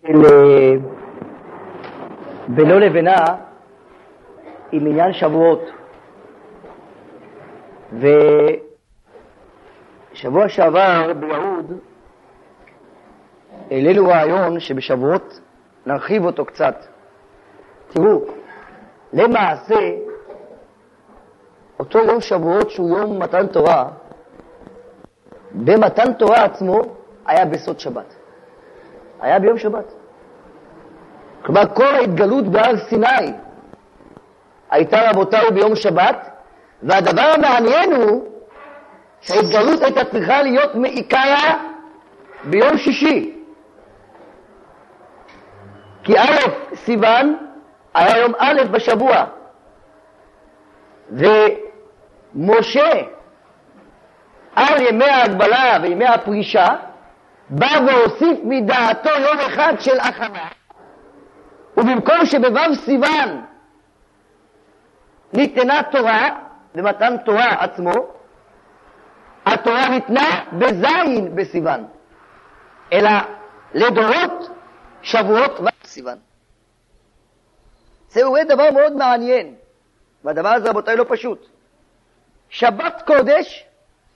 בינו לבינה עם עניין שבועות. ושבוע שעבר ביהוד העלינו רעיון שבשבועות נרחיב אותו קצת. תראו, למעשה אותו יום שבועות שהוא יום מתן תורה, במתן תורה עצמו היה בסוד שבת, היה ביום שבת. כלומר כל ההתגלות בהר סיני הייתה רבותיי ביום שבת, והדבר המעניין הוא שההתגלות הייתה צריכה להיות מעיקרה ביום שישי, כי א' סיוון היה יום א' בשבוע, ומשה על ימי ההגבלה וימי הפרישה בא והוסיף מדעתו יום אחד של הכנה, ובמקום שבו' סיוון ניתנה תורה במתן תורה עצמו, התורה ניתנה בזין בסיוון, אלא לדורות שבועות וסיוון. זהו דבר מאוד מעניין, והדבר הזה רבותיי לא פשוט. שבת קודש,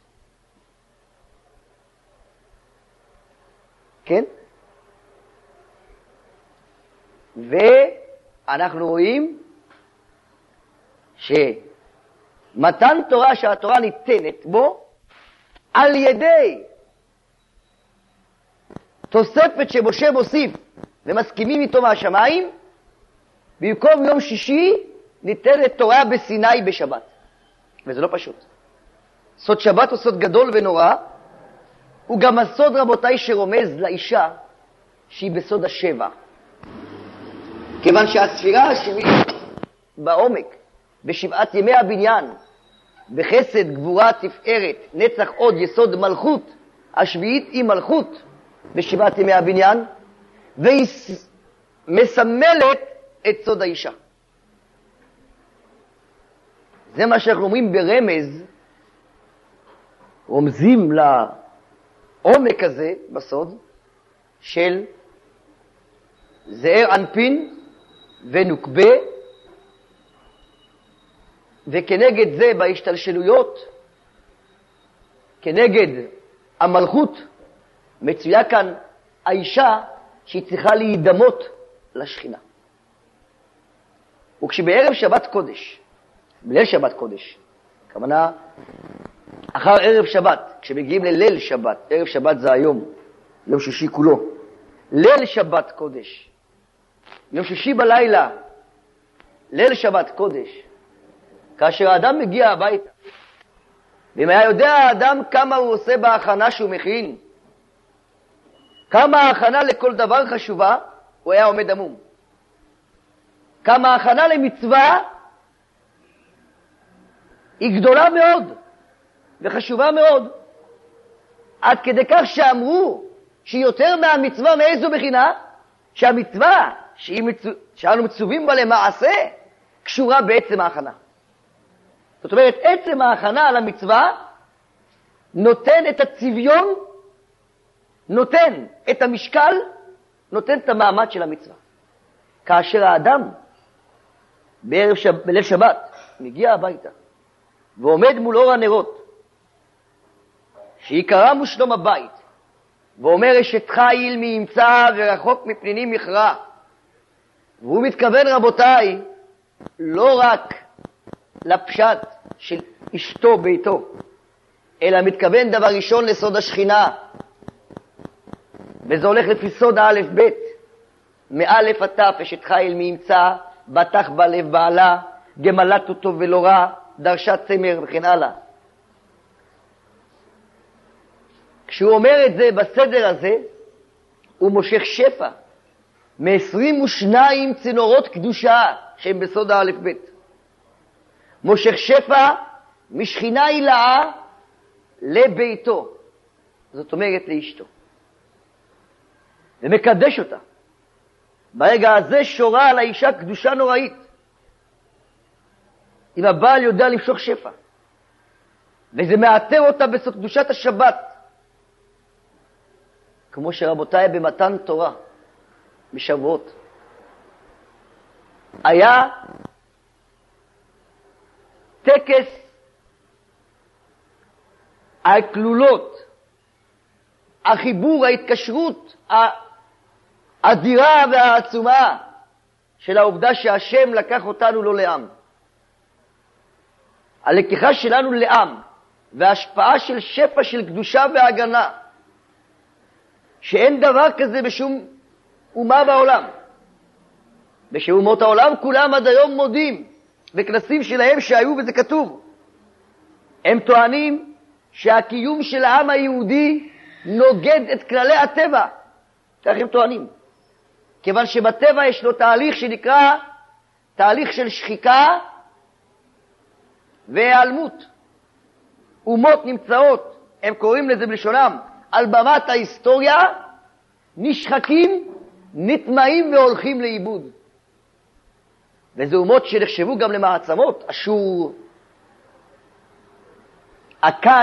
כן? ואנחנו רואים שמתן תורה שהתורה ניתנת בו על ידי תוספת שמשה מוסיף ומסכימים איתו מהשמיים, במקום יום שישי ניתנת תורה בסיני בשבת. וזה לא פשוט. סוד שבת הוא סוד גדול ונורא, הוא גם הסוד רבותיי שרומז לאישה שהיא בסוד השבע. כיוון שהספירה השביעית בעומק, בשבעת ימי הבניין, בחסד, גבורה, תפארת, נצח, עוד, יסוד, מלכות, השביעית היא מלכות בשבעת ימי הבניין, והיא מסמלת את סוד האישה. זה מה שאנחנו אומרים ברמז, רומזים לעומק הזה בסוד של זעיר אנפין ונוקבה, וכנגד זה בהשתלשלויות, כנגד המלכות, מצויה כאן האישה שהיא צריכה להידמות לשכינה. וכשבערב שבת קודש, בליל שבת קודש, כמובן אחר ערב שבת, כשמגיעים לליל שבת, ערב שבת זה היום, יום שישי כולו, ליל שבת קודש, יום שישי בלילה, ליל שבת קודש, כאשר האדם מגיע הביתה, ואם היה יודע האדם כמה הוא עושה בהכנה שהוא מכין, כמה ההכנה לכל דבר חשובה, הוא היה עומד עמום. כמה ההכנה למצווה היא גדולה מאוד וחשובה מאוד, עד כדי כך שאמרו שהיא יותר מהמצווה. מאיזו בחינה? שהמצווה שאנו מצווים בה למעשה קשורה בעצם ההכנה. זאת אומרת, עצם ההכנה על המצווה נותן את הצביון, נותן את המשקל, נותן את המעמד של המצווה. כאשר האדם בליל שבת מגיע הביתה ועומד מול אור הנרות, שעיקרם הוא שלום הבית, ואומר אשת חיל מי ימצא ורחוק מפניני מכרע, והוא מתכוון רבותיי לא רק לפשט של אשתו ביתו, אלא מתכוון דבר ראשון לסוד השכינה, וזה הולך לפי סוד האלף בית, מאלף עטף אשת חיל מי ימצא, בטח בלב בעלה, גמלת אותו ולא רע, דרשה צמר וכן הלאה. כשהוא אומר את זה בסדר הזה, הוא מושך שפע מ-22 צינורות קדושה שהם בסוד האלף בית. מושך שפע משכינה הילאה לביתו, זאת אומרת לאשתו, ומקדש אותה. ברגע הזה שורה על האישה קדושה נוראית. אם הבעל יודע למשוך שפע, וזה מאתר אותה בסוד קדושת השבת, כמו שרבותיי במתן תורה בשבועות. היה טקס הכלולות, החיבור, ההתקשרות האדירה והעצומה של העובדה שהשם לקח אותנו לא לעם. הלקיחה שלנו לעם וההשפעה של שפע של קדושה והגנה, שאין דבר כזה בשום אומה בעולם. ושאומות העולם כולם עד היום מודים בכנסים שלהם שהיו, וזה כתוב. הם טוענים שהקיום של העם היהודי נוגד את כללי הטבע. כך הם טוענים. כיוון שבטבע יש לו תהליך שנקרא תהליך של שחיקה והיעלמות. אומות נמצאות, הם קוראים לזה בלשונם, על במת ההיסטוריה, נשחקים, נטמעים והולכים לאיבוד. וזה אומות שנחשבו גם למעצמות, אשור, אכד,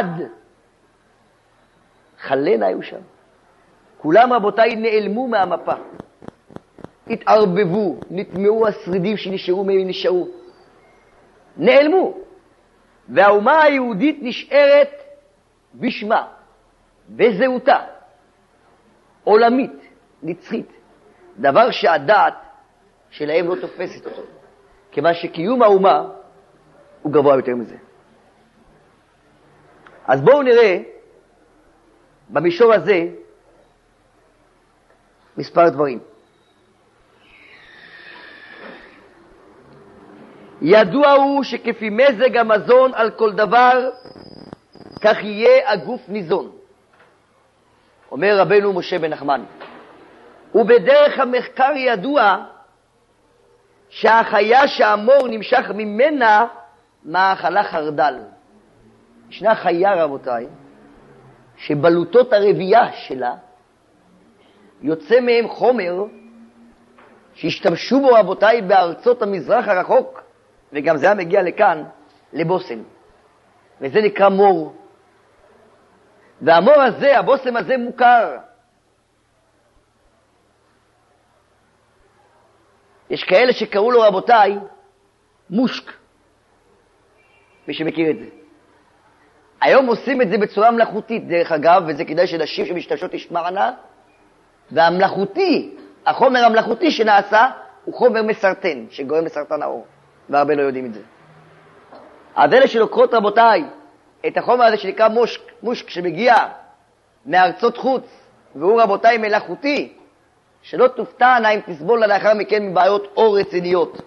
חלנה היו שם. כולם רבותיי נעלמו מהמפה. התערבבו, נטמעו השרידים שנשארו מהם נשארו. נעלמו. והאומה היהודית נשארת בשמה, בזהותה, עולמית, נצחית. דבר שהדעת שלהם לא תופסת אותו. כיוון שקיום האומה הוא גבוה יותר מזה. אז בואו נראה במישור הזה מספר דברים. ידוע הוא שכפי מזג המזון על כל דבר, כך יהיה הגוף ניזון. אומר רבנו משה בן נחמן. ובדרך המחקר ידוע שהחיה שהמור נמשך ממנה מאכלה חרדל. ישנה חיה רבותיי, שבלוטות הרבייה שלה יוצא מהם חומר שהשתמשו בו רבותיי בארצות המזרח הרחוק, וגם זה מגיע לכאן, לבוסם. וזה נקרא מור. והמור הזה, הבוסם הזה מוכר. יש כאלה שקראו לו רבותיי מושק, מי שמכיר את זה. היום עושים את זה בצורה מלאכותית, דרך אגב, וזה כדאי שנשים שמשתמשות תשמענה, והמלאכותי, החומר המלאכותי שנעשה, הוא חומר מסרטן, שגורם לסרטן העור, והרבה לא יודעים את זה. אז אלה שלוקחות רבותיי, את החומר הזה שנקרא מושק שמגיע מארצות חוץ, והוא רבותיי מלאכותי, שלא תופתענה אם תסבול לאחר מכן מבעיות עור רציניות.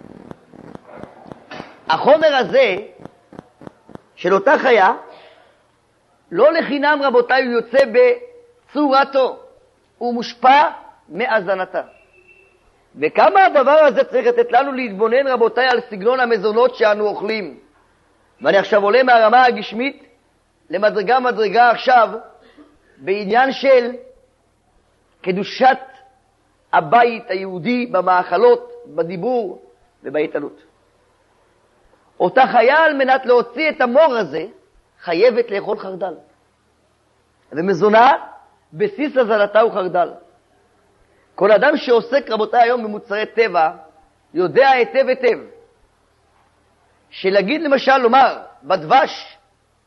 החומר הזה של אותה חיה, לא לחינם רבותיי הוא יוצא בצורתו, הוא מושפע מהזנתה. וכמה הדבר הזה צריך לתת לנו להתבונן רבותיי על סגנון המזונות שאנו אוכלים. ואני עכשיו עולה מהרמה הגשמית למדרגה עכשיו בעניין של קדושת הבית היהודי במאכלות, בדיבור ובהתעלות. אותה חיה על מנת להוציא את המור הזה חייבת לאכול חרדל. ומזונה בסיס הזנתה הוא חרדל. כל אדם שעוסק רבותיי היום במוצרי טבע יודע היטב שלהגיד למשל לומר בדבש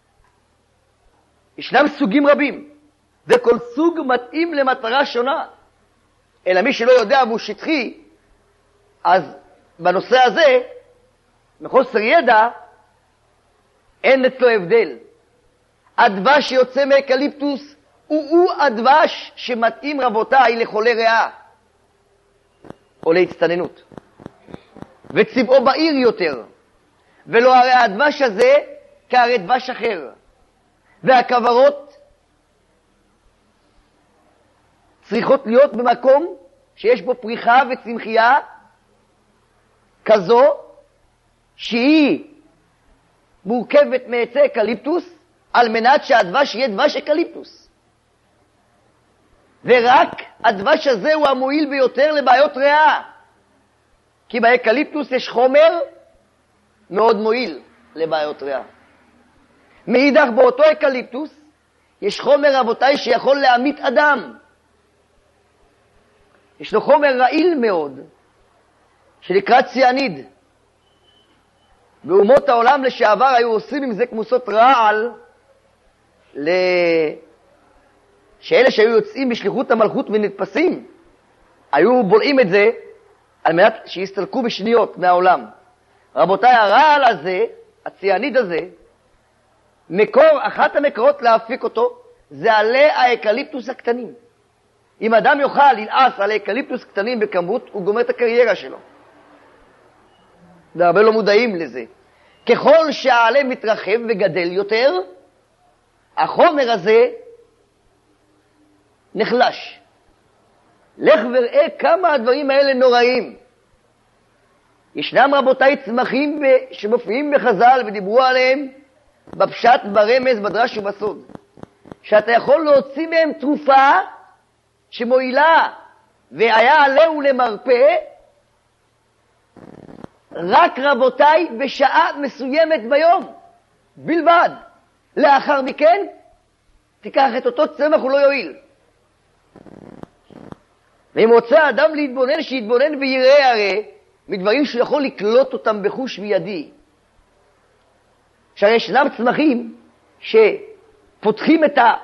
ישנם סוגים רבים וכל סוג מתאים למטרה שונה, אלא מי שלא יודע והוא שטחי, אז בנושא הזה מחוסר ידע אין אצלו הבדל. הדבש שיוצא מאקליפטוס הוא הדבש שמתאים רבותיי לחולי ריאה או להצטננות, וצבעו בהיר יותר, ולא הרי הדבש הזה כהרי דבש אחר. והכוורות צריכות להיות במקום שיש בו פריחה וצמחייה כזו שהיא מורכבת מעצי אקליפטוס, על מנת שהדבש יהיה דבש אקליפטוס. ורק הדבש הזה הוא המועיל ביותר לבעיות ריאה, כי באקליפטוס יש חומר מאוד מועיל לבעיות ריאה. מאידך באותו אקליפטוס יש חומר רבותיי שיכול להמית אדם. ישנו חומר רעיל מאוד, שנקרא ציאניד. באומות העולם לשעבר היו עושים עם זה כמוסות רעל, שאלה שהיו יוצאים בשליחות המלכות ונתפסים, היו בולעים את זה על מנת שיסתלקו בשניות מהעולם. רבותיי, הרעל הזה, הציאניד הזה, אחת המקורות להפיק אותו, זה עלי האקליפטוס הקטנים. אם אדם יוכל ללעס על האקליפטוס קטנים בכמות, הוא גומר את הקריירה שלו. והרבה לא מודעים לזה. ככל שהעלה מתרחב וגדל יותר, החומר הזה נחלש. לך וראה כמה הדברים האלה נוראים. ישנם רבותיי צמחים שמופיעים בחז"ל ודיברו עליהם בפשט, ברמז, בדרש ובסוד, שאתה יכול להוציא מהם תרופה שמועילה והיה עליהו למרפא, רק רבותיי בשעה מסוימת ביום בלבד. לאחר מכן תיקח את אותו צמח, הוא לא יועיל. ואם רוצה אדם להתבונן, שיתבונן ויראה הרי מדברים שהוא יכול לקלוט אותם בחוש מיידי. שהרי ישנם צמחים שפותחים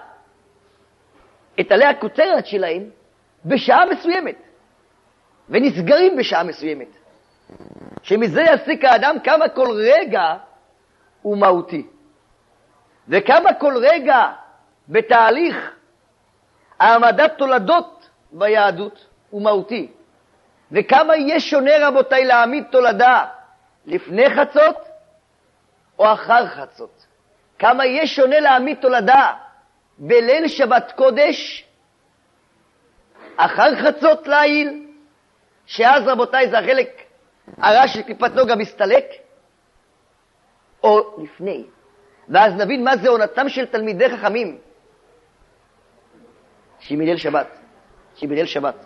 את עלי הכותרת שלהם בשעה מסוימת ונסגרים בשעה מסוימת, שמזה יסיק האדם כמה כל רגע הוא מהותי, וכמה כל רגע בתהליך העמדת תולדות ביהדות הוא מהותי, וכמה יהיה שונה רבותיי להעמיד תולדה לפני חצות או אחר חצות. כמה יהיה שונה להעמיד תולדה בליל שבת קודש אחר חצות ליל, שאז רבותיי זה החלק הרע של קליפת נוגה מסתלק, או לפני. ואז נבין מה זה עונתם של תלמידי חכמים שבליל שבת.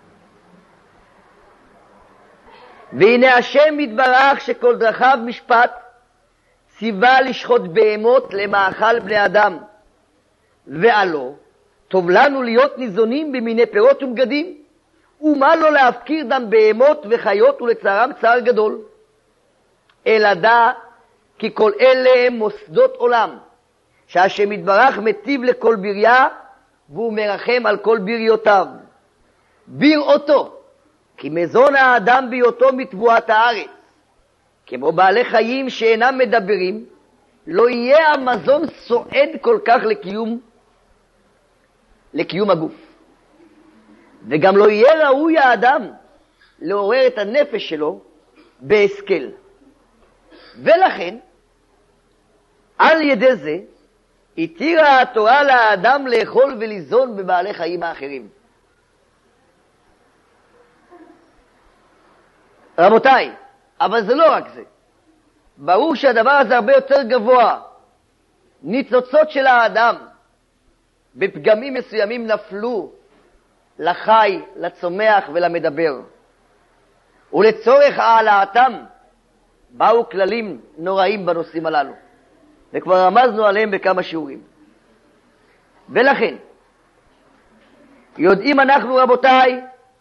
והנה השם יתברך שכל דרכיו משפט, ציווה לשחוט בהמות למאכל בני אדם, ועלו טוב לנו להיות ניזונים במיני פירות ומגדים, ומה לא להפקיר דם בהמות וחיות ולצערם צער גדול. אלא דע כי כל אלה הם מוסדות עולם, שהשם יתברך מטיב לכל בריה, והוא מרחם על כל בריותיו. בראותו כי מזון האדם בהיותו מתבואת הארץ, כמו בעלי חיים שאינם מדברים, לא יהיה המזון סועד כל כך לקיום הגוף. וגם לא יהיה ראוי האדם לעורר את הנפש שלו בהשכל. ולכן, על ידי זה, התירה התורה לאדם לאכול וליזון בבעלי חיים האחרים. רבותיי, אבל זה לא רק זה. ברור שהדבר הזה הרבה יותר גבוה. ניצוצות של האדם בפגמים מסוימים נפלו לחי, לצומח ולמדבר. ולצורך העלאתם באו כללים נוראים בנושאים הללו. וכבר רמזנו עליהם בכמה שיעורים. ולכן, יודעים אנחנו רבותיי,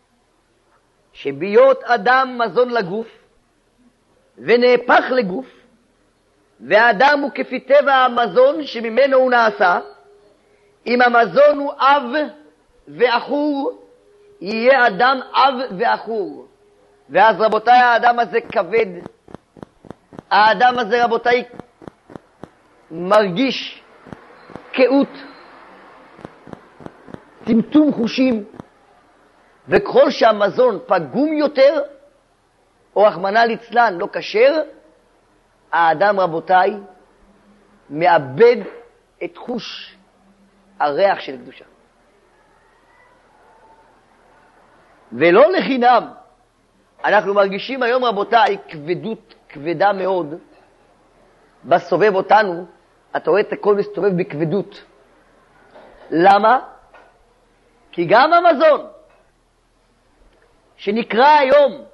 שביות אדם מזון לגוף, ונהפך לגוף, והאדם הוא כפי טבע המזון שממנו הוא נעשה, אם המזון הוא אב ואחור, יהיה אדם אב ואחור. ואז רבותיי, האדם הזה כבד, האדם הזה רבותיי מרגיש קהות, טמטום חושים, וככל שהמזון פגום יותר, או רחמנא ליצלן לא כשר, האדם רבותיי מאבד את חוש הריח של קדושה. ולא לחינם אנחנו מרגישים היום רבותיי כבדות כבדה מאוד בסובב אותנו. אתה רואה את הכל מסתובב בכבדות. למה? כי גם המזון שנקרא היום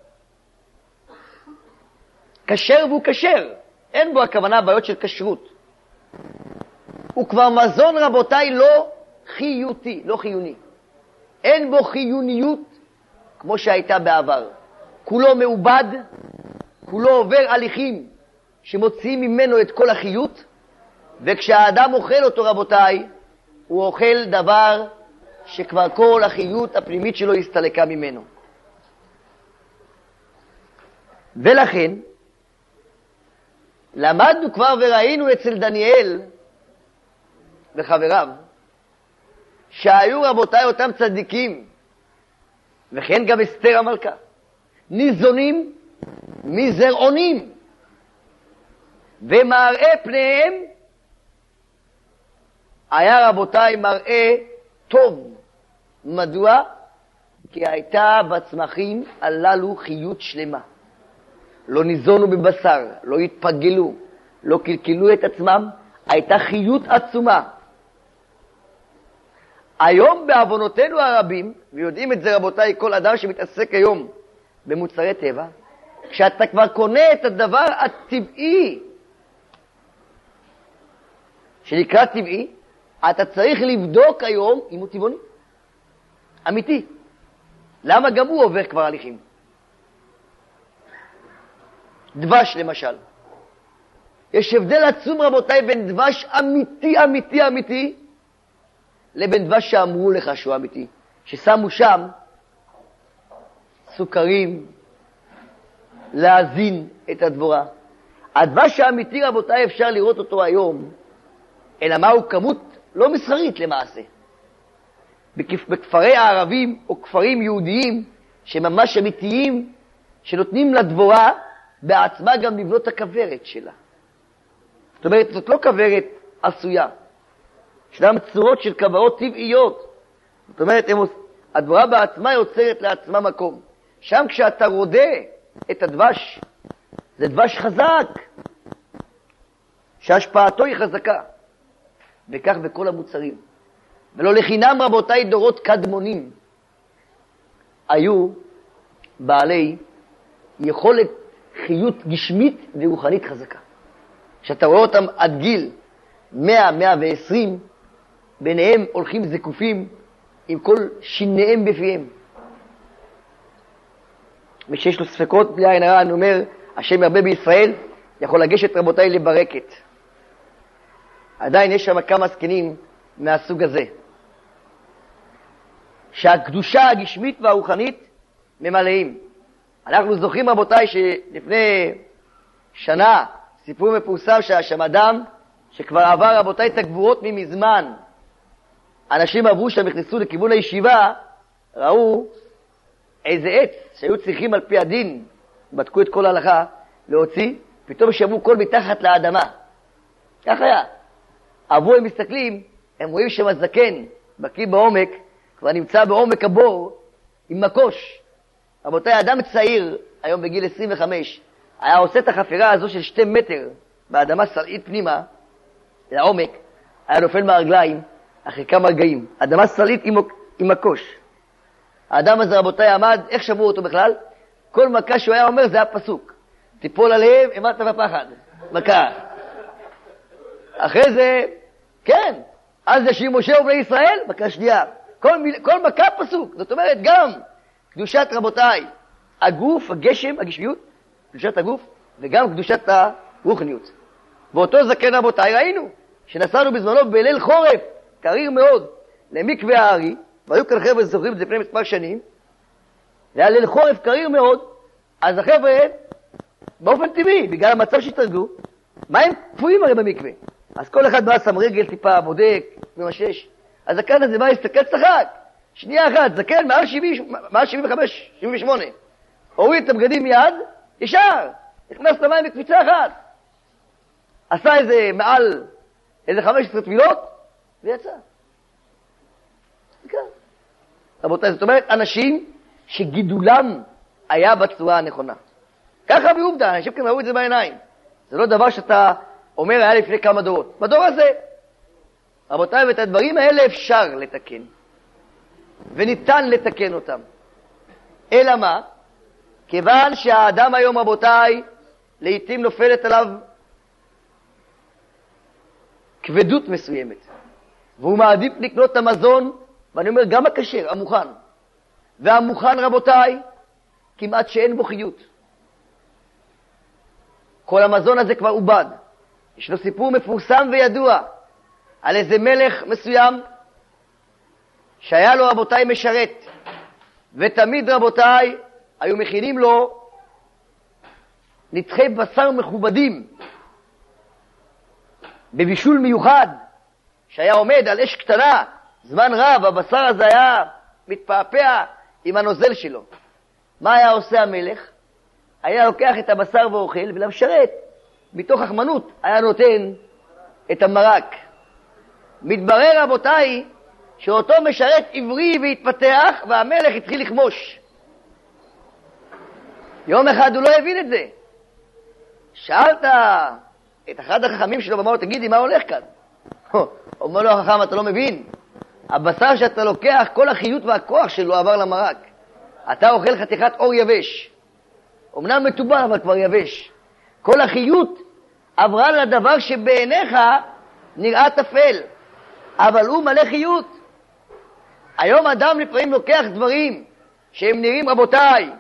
כשר, והוא כשר, אין בו הכוונה בעיות של כשרות, הוא כבר מזון רבותיי לא חיוני, אין בו חיוניות כמו שהייתה בעבר. כולו מעובד, כולו עובר הליכים שמוציאים ממנו את כל החיות, וכשהאדם אוכל אותו, רבותיי, הוא אוכל דבר שכבר כל החיות הפנימית שלו הסתלקה ממנו. ולכן, למדנו כבר וראינו אצל דניאל וחבריו, שהיו רבותיי אותם צדיקים, וכן גם אסתר המלכה, ניזונים מזרעונים, ומראה פניהם היה רבותיי מראה טוב. מדוע? כי הייתה בצמחים הללו חיות שלמה. לא ניזונו בבשר, לא התפגלו, לא קלקלו את עצמם, הייתה חיות עצומה. היום בעוונותינו הרבים, ויודעים את זה רבותיי כל אדם שמתעסק היום במוצרי טבע, כשאתה כבר קונה את הדבר הטבעי שנקרא טבעי, אתה צריך לבדוק היום אם הוא טבעוני אמיתי. למה גם הוא עובר כבר הליכים? דבש למשל, יש הבדל עצום רבותיי בין דבש אמיתי אמיתי אמיתי לבין דבש שאמרו לך שהוא אמיתי, ששמו שם סוכרים להזין את הדבורה. הדבש האמיתי רבותיי אפשר לראות אותו היום, אלא מהו כמות לא מסחרית למעשה. בכפרי הערבים או כפרים יהודיים שממש אמיתיים, שנותנים לדבורה בעצמה גם לבנות הכברת שלה. זאת אומרת, זאת לא כברת עשויה. ישנם צורות של כברות טבעיות. זאת אומרת, הדבורה בעצמה יוצרת לעצמה מקום. שם כשאתה רודה את הדבש, זה דבש חזק, שהשפעתו היא חזקה. וכך בכל המוצרים. ולא לחינם רבותיי דורות קדמונים היו בעלי יכולת חיות גשמית ורוחנית חזקה. כשאתה רואה אותם עד גיל 100-120, ביניהם הולכים זקופים עם כל שיניהם בפיהם. מי שיש לו ספקות בלי עין הרע, אני אומר, השם ירבה בישראל, יכול לגשת רבותיי לברקת. עדיין יש שם כמה זקנים מהסוג הזה, שהקדושה הגשמית והרוחנית ממלאים. אנחנו זוכרים רבותיי שלפני שנה סיפור מפורסם שהיה שם אדם שכבר עבר רבותיי את הגבורות ממזמן. אנשים עברו שם, נכנסו לכיוון הישיבה, ראו איזה עץ שהיו צריכים על פי הדין, בדקו את כל ההלכה להוציא, פתאום שמעו קול מתחת לאדמה. כך היה. עברו, הם מסתכלים, הם רואים שם הזקן, בקיא בעומק, כבר נמצא בעומק הבור עם מקוש. רבותיי, אדם צעיר, היום בגיל 25, היה עושה את החפירה הזו של 2 מטר באדמה סלעית פנימה, לעומק, היה נופל מהרגליים אחרי כמה רגעים. אדמה סלעית עם מקוש. האדם הזה רבותיי עמד, איך שברו אותו בכלל? כל מכה שהוא היה אומר זה היה פסוק. תיפול עליהם, אמרת בפחד. מכה. אחרי זה, כן, אז ישיר משה ובני ישראל, מכה שנייה. כל מכה פסוק. זאת אומרת, גם קדושת רבותיי, הגוף, הגשם, הגשמיות, קדושת הגוף, וגם קדושת הרוחניות. ואותו זקן רבותיי ראינו, שנסענו בזמנו בליל חורף, קריר מאוד, למקווה הארי, והיו כאן חבר'ה זוכרים את זה לפני מספר שנים, זה היה ליל חורף קריר מאוד, אז החבר'ה, באופן טבעי, בגלל המצב שהתרגלו, מה הם קפואים הרי במקווה? אז כל אחד בא שם רגל טיפה, בודק, ממשש. אז הזקן הזה בא להסתכל צחק. שנייה אחת, זקן מעל 75, 78. הוריד את הבגדים מיד, ישר. נכנס למים בקפיצה אחת. עשה איזה מעל, איזה 15 תפילות, ויצא. רבותיי, זאת אומרת, אנשים שגידולם היה בצורה הנכונה. ככה בעובדה, אנשים כאן ראו את זה בעיניים. זה לא דבר שאתה אומר היה לפני כמה דורות. בדור הזה, רבותיי, ואת הדברים האלה אפשר לתקן. וניתן לתקן אותם. אלא מה? כיוון שהאדם היום, רבותיי, לעתים נופלת עליו כבדות מסוימת. והוא מעדיף לקנות את המזון, ואני אומר גם הכשר, המוכן. והמוכן, רבותיי, כמעט שאין בו חיות. כל המזון הזה כבר עובד. יש לו סיפור מפורסם וידוע על איזה מלך מסוים שהיה לו, רבותיי, משרת, ותמיד, רבותיי, היו מכינים לו נתחי בשר מכובדים בבישול מיוחד שהיה עומד על אש קטנה זמן רב. הבשר הזה היה מתפעפע עם הנוזל שלו. מה היה עושה המלך? היה לוקח את הבשר ואוכל, ולמשרת מתוך החמנות היה נותן את המרק. מתברר, רבותיי, שאותו משרת עברי והתפתח, והמלך התחיל לחמוש. יום אחד הוא לא הבין את זה. שאלת את אחד החכמים שלו ואמר לו, תגידי, מה הולך כאן? אומר לו החכם, אתה לא מבין? הבשר שאתה לוקח, כל החיות והכוח שלו עבר למרק. אתה אוכל חתיכת אור יבש. אמנם מטובל, אבל כבר יבש. כל החיות עברה לדבר שבעיניך נראה תפל, אבל הוא מלא חיות. היום אדם לפעמים לוקח דברים שהם נראים, רבותיי,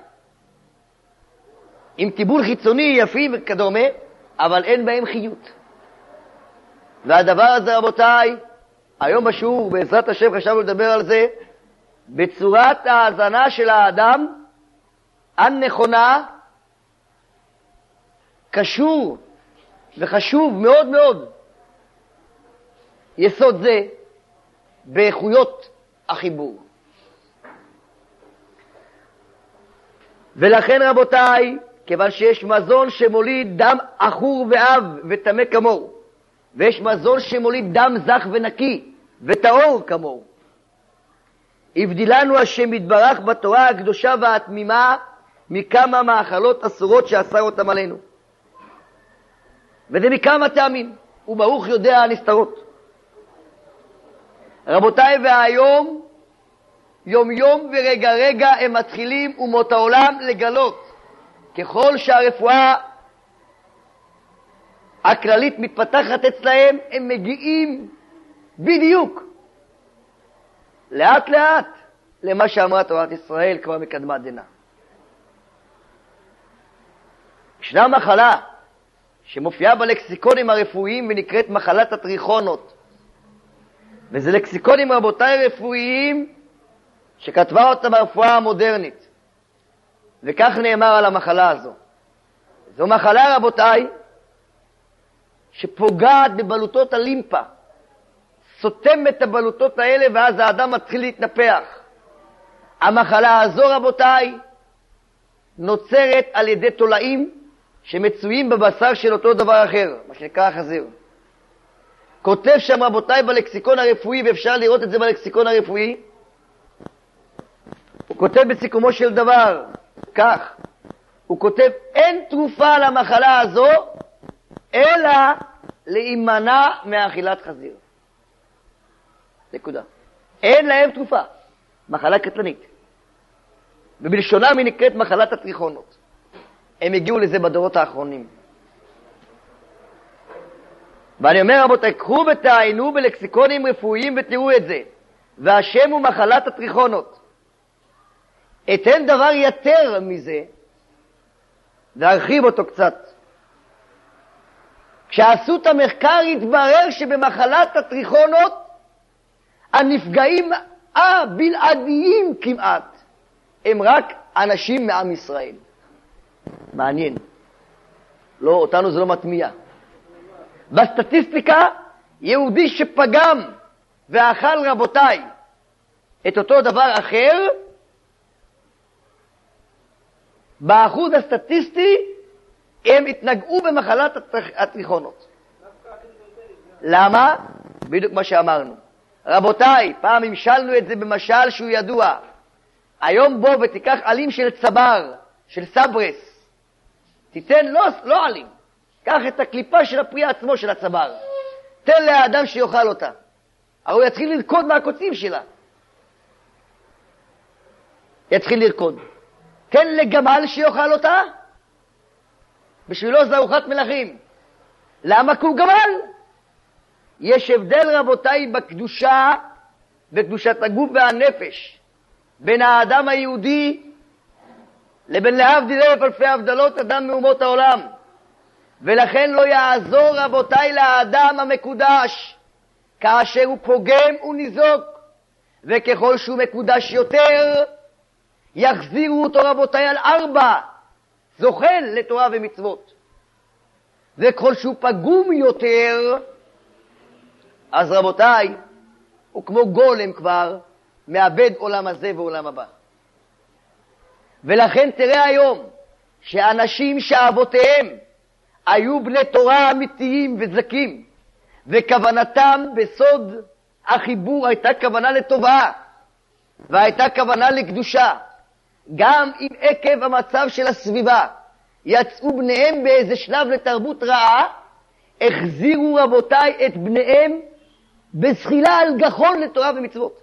עם טיבול חיצוני יפים וכדומה, אבל אין בהם חיות. והדבר הזה, רבותיי, היום בשיעור, בעזרת השם, חשבנו לדבר על זה, בצורת ההאזנה של האדם הנכונה, קשור וחשוב מאוד מאוד יסוד זה באיכויות החיבור. ולכן, רבותיי, כיוון שיש מזון שמוליד דם עכור ועב וטמא כמוהו, ויש מזון שמוליד דם זך ונקי וטהור כמוהו, הבדילנו השם יתברך בתורה הקדושה והתמימה מכמה מאכלות אסורות שאסר אותם עלינו. וזה מכמה טעמים, וברוך יודע הנסתרות. רבותיי, והיום, יום יום ורגע רגע הם מתחילים אומות העולם לגלות, ככל שהרפואה הכללית מתפתחת אצלהם, הם מגיעים בדיוק, לאט לאט, למה שאמרה תורת ישראל כבר מקדמת דנא. ישנה מחלה שמופיעה בלקסיקונים הרפואיים ונקראת מחלת הטריכונות. וזה לקסיקונים, רבותיי, רפואיים שכתבה אותם הרפואה המודרנית. וכך נאמר על המחלה הזו. זו מחלה, רבותיי, שפוגעת בבלוטות הלימפה. סותם את הבלוטות האלה ואז האדם מתחיל להתנפח. המחלה הזו, רבותיי, נוצרת על ידי תולעים שמצויים בבשר של אותו דבר אחר, מה שנקרא החזיר. כותב שם, רבותיי, בלקסיקון הרפואי, ואפשר לראות את זה בלקסיקון הרפואי, הוא כותב בסיכומו של דבר כך, הוא כותב, אין תרופה למחלה הזו אלא להימנע מאכילת חזיר. נקודה. אין להם תרופה. מחלה קטלנית. ובלשונם היא נקראת מחלת הטריכונות. הם הגיעו לזה בדורות האחרונים. ואני אומר, רבותיי, קחו ותעיינו בלקסיקונים רפואיים ותראו את זה. והשם הוא מחלת הטריכונות. אתן דבר יותר מזה, להרחיב אותו קצת. כשעשו את המחקר התברר שבמחלת הטריכונות הנפגעים הבלעדיים כמעט הם רק אנשים מעם ישראל. מעניין. לא, אותנו זה לא מטמיע. בסטטיסטיקה, יהודי שפגם ואכל, רבותיי, את אותו דבר אחר, באחוז הסטטיסטי הם התנגעו במחלת הטריכונות. למה? בדיוק מה שאמרנו. רבותיי, פעם המשלנו את זה במשל שהוא ידוע. היום בוא ותיקח עלים של צבר, של סברס. תיתן לא עלים. קח את הקליפה של הפרי עצמו של הצבר. תן לאדם שיאכל אותה. הרי הוא יתחיל לרקוד מהקוצים שלה. יתחיל לרקוד. תן לגמל שיאכל אותה. בשבילו זה ארוחת מלכים. למה? כי הוא גמל. יש הבדל, רבותיי, בקדושה, בקדושת הגוף והנפש. בין האדם היהודי לבין להבדיל אלף אלפי הבדלות אדם מאומות העולם. ולכן לא יעזור רבותיי לאדם המקודש, כאשר הוא פוגם וניזוק, וככל שהוא מקודש יותר, יחזירו אותו רבותיי על 4, זוכל לתורה ומצוות. וככל שהוא פגום יותר, אז רבותיי, הוא כמו גולם כבר, מאבד עולם הזה ועולם הבא. ולכן תראה היום, שאנשים שאבותיהם היו בני תורה אמיתיים וזקים, וכוונתם בסוד החיבור הייתה כוונה לטובה, והייתה כוונה לקדושה, גם אם עקב המצב של הסביבה יצאו בניהם באיזה שלב לתרבות רעה, החזירו רבותיי את בניהם בשחילה על גחון לתורה ומצוות.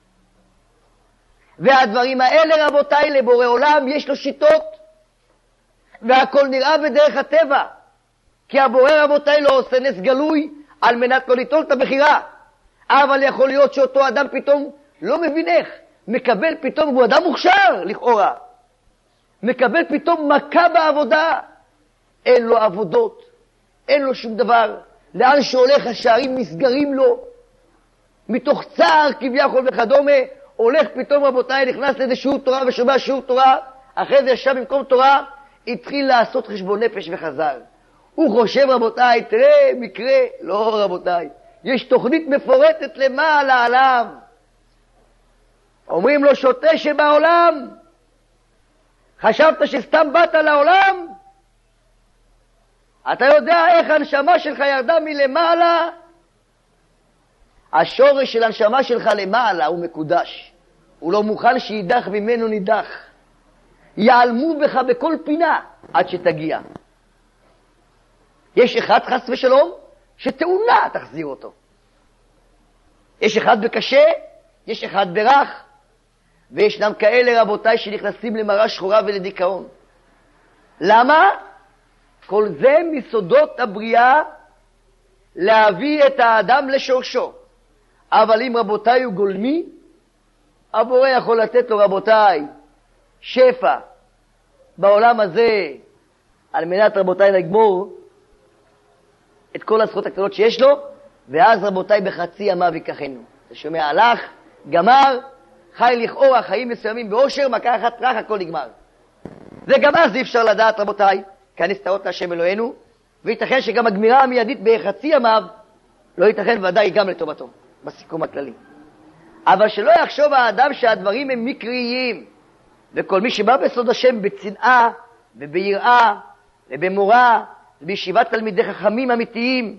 והדברים האלה רבותיי, לבורא עולם יש לו שיטות, והכל נראה בדרך הטבע, כי הבורא רבותיי לא עושה נס גלוי על מנת לא ליטול את הבחירה. אבל יכול להיות שאותו אדם פתאום לא מבין איך, מקבל פתאום, הוא אדם מוכשר לכאורה, מקבל פתאום מכה בעבודה, אין לו עבודות, אין לו שום דבר, לאן שהולך השערים נסגרים לו, מתוך צער כביכול וכדומה, הולך פתאום רבותיי, נכנס לאיזה שיעור תורה ושומע שיעור תורה, אחרי זה ישב במקום תורה, התחיל לעשות חשבון נפש וחזר. הוא חושב רבותיי, תראה מקרה, לא רבותיי, יש תוכנית מפורטת למעלה עליו. אומרים לו, שוטה שבעולם, חשבת שסתם באת לעולם? אתה יודע איך הנשמה שלך ירדה מלמעלה? השורש של הנשמה שלך למעלה הוא מקודש, הוא לא מוכן שידח ממנו נידח, יעלמו בך בכל פינה עד שתגיע. יש אחד חס ושלום שתאונה תחזיר אותו, יש אחד בקשה, יש אחד ברך, וישנם כאלה רבותיי שנכנסים למראה שחורה ולדיכאון. למה? כל זה מסודות הבריאה, להביא את האדם לשורשו. אבל אם רבותיי הוא גולמי, הבורא יכול לתת לו רבותיי שפע בעולם הזה, על מנת רבותיי לגמור את כל הזכות הקטנות שיש לו, ואז רבותיי בחצי ימיו ייקחנו. אתה שומע, הלך, גמר, חי לכאורה חיים מסוימים באושר, מכה אחת רח, הכל נגמר. וגם אז אי אפשר לדעת רבותיי, כנסתרות להשם אלוהינו, וייתכן שגם הגמירה המיידית בחצי ימיו לא ייתכן ודאי גם לטובתו, בסיכום הכללי. אבל שלא יחשוב האדם שהדברים הם מקריים, וכל מי שבא בסוד השם בצנעה וביראה ובמורה ובישיבת תלמידי חכמים אמיתיים,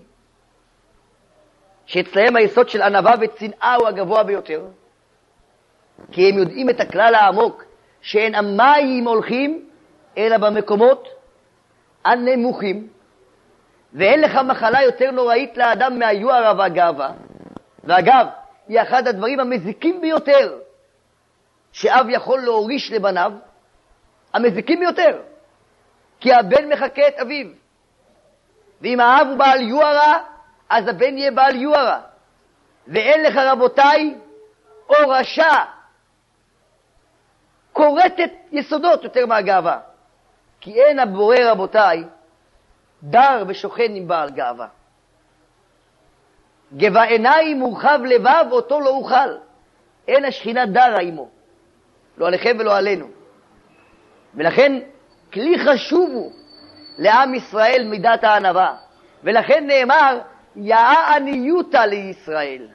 שאצלהם היסוד של ענווה וצנעה הוא הגבוה ביותר, כי הם יודעים את הכלל העמוק שאין המים הולכים אלא במקומות הנמוכים, ואין לך מחלה יותר נוראית לאדם מהיוהרה והגאווה. ואגב, היא אחד הדברים המזיקים ביותר שאב יכול להוריש לבניו, המזיקים ביותר, כי הבן מחכה את אביו, ואם האב הוא בעל יוהרה אז הבן יהיה בעל יוהרה, ואין לך רבותיי או רשע קורטת יסודות יותר מהגאווה, כי אין הבורא רבותיי דר ושוכן עם בעל גאווה. גבה עיניים מורחב לבב, אותו לא אוכל, אין השכינה דרה עמו, לא עליכם ולא עלינו. ולכן כלי חשוב הוא לעם ישראל מידת הענווה, ולכן נאמר יאה עניותא לישראל,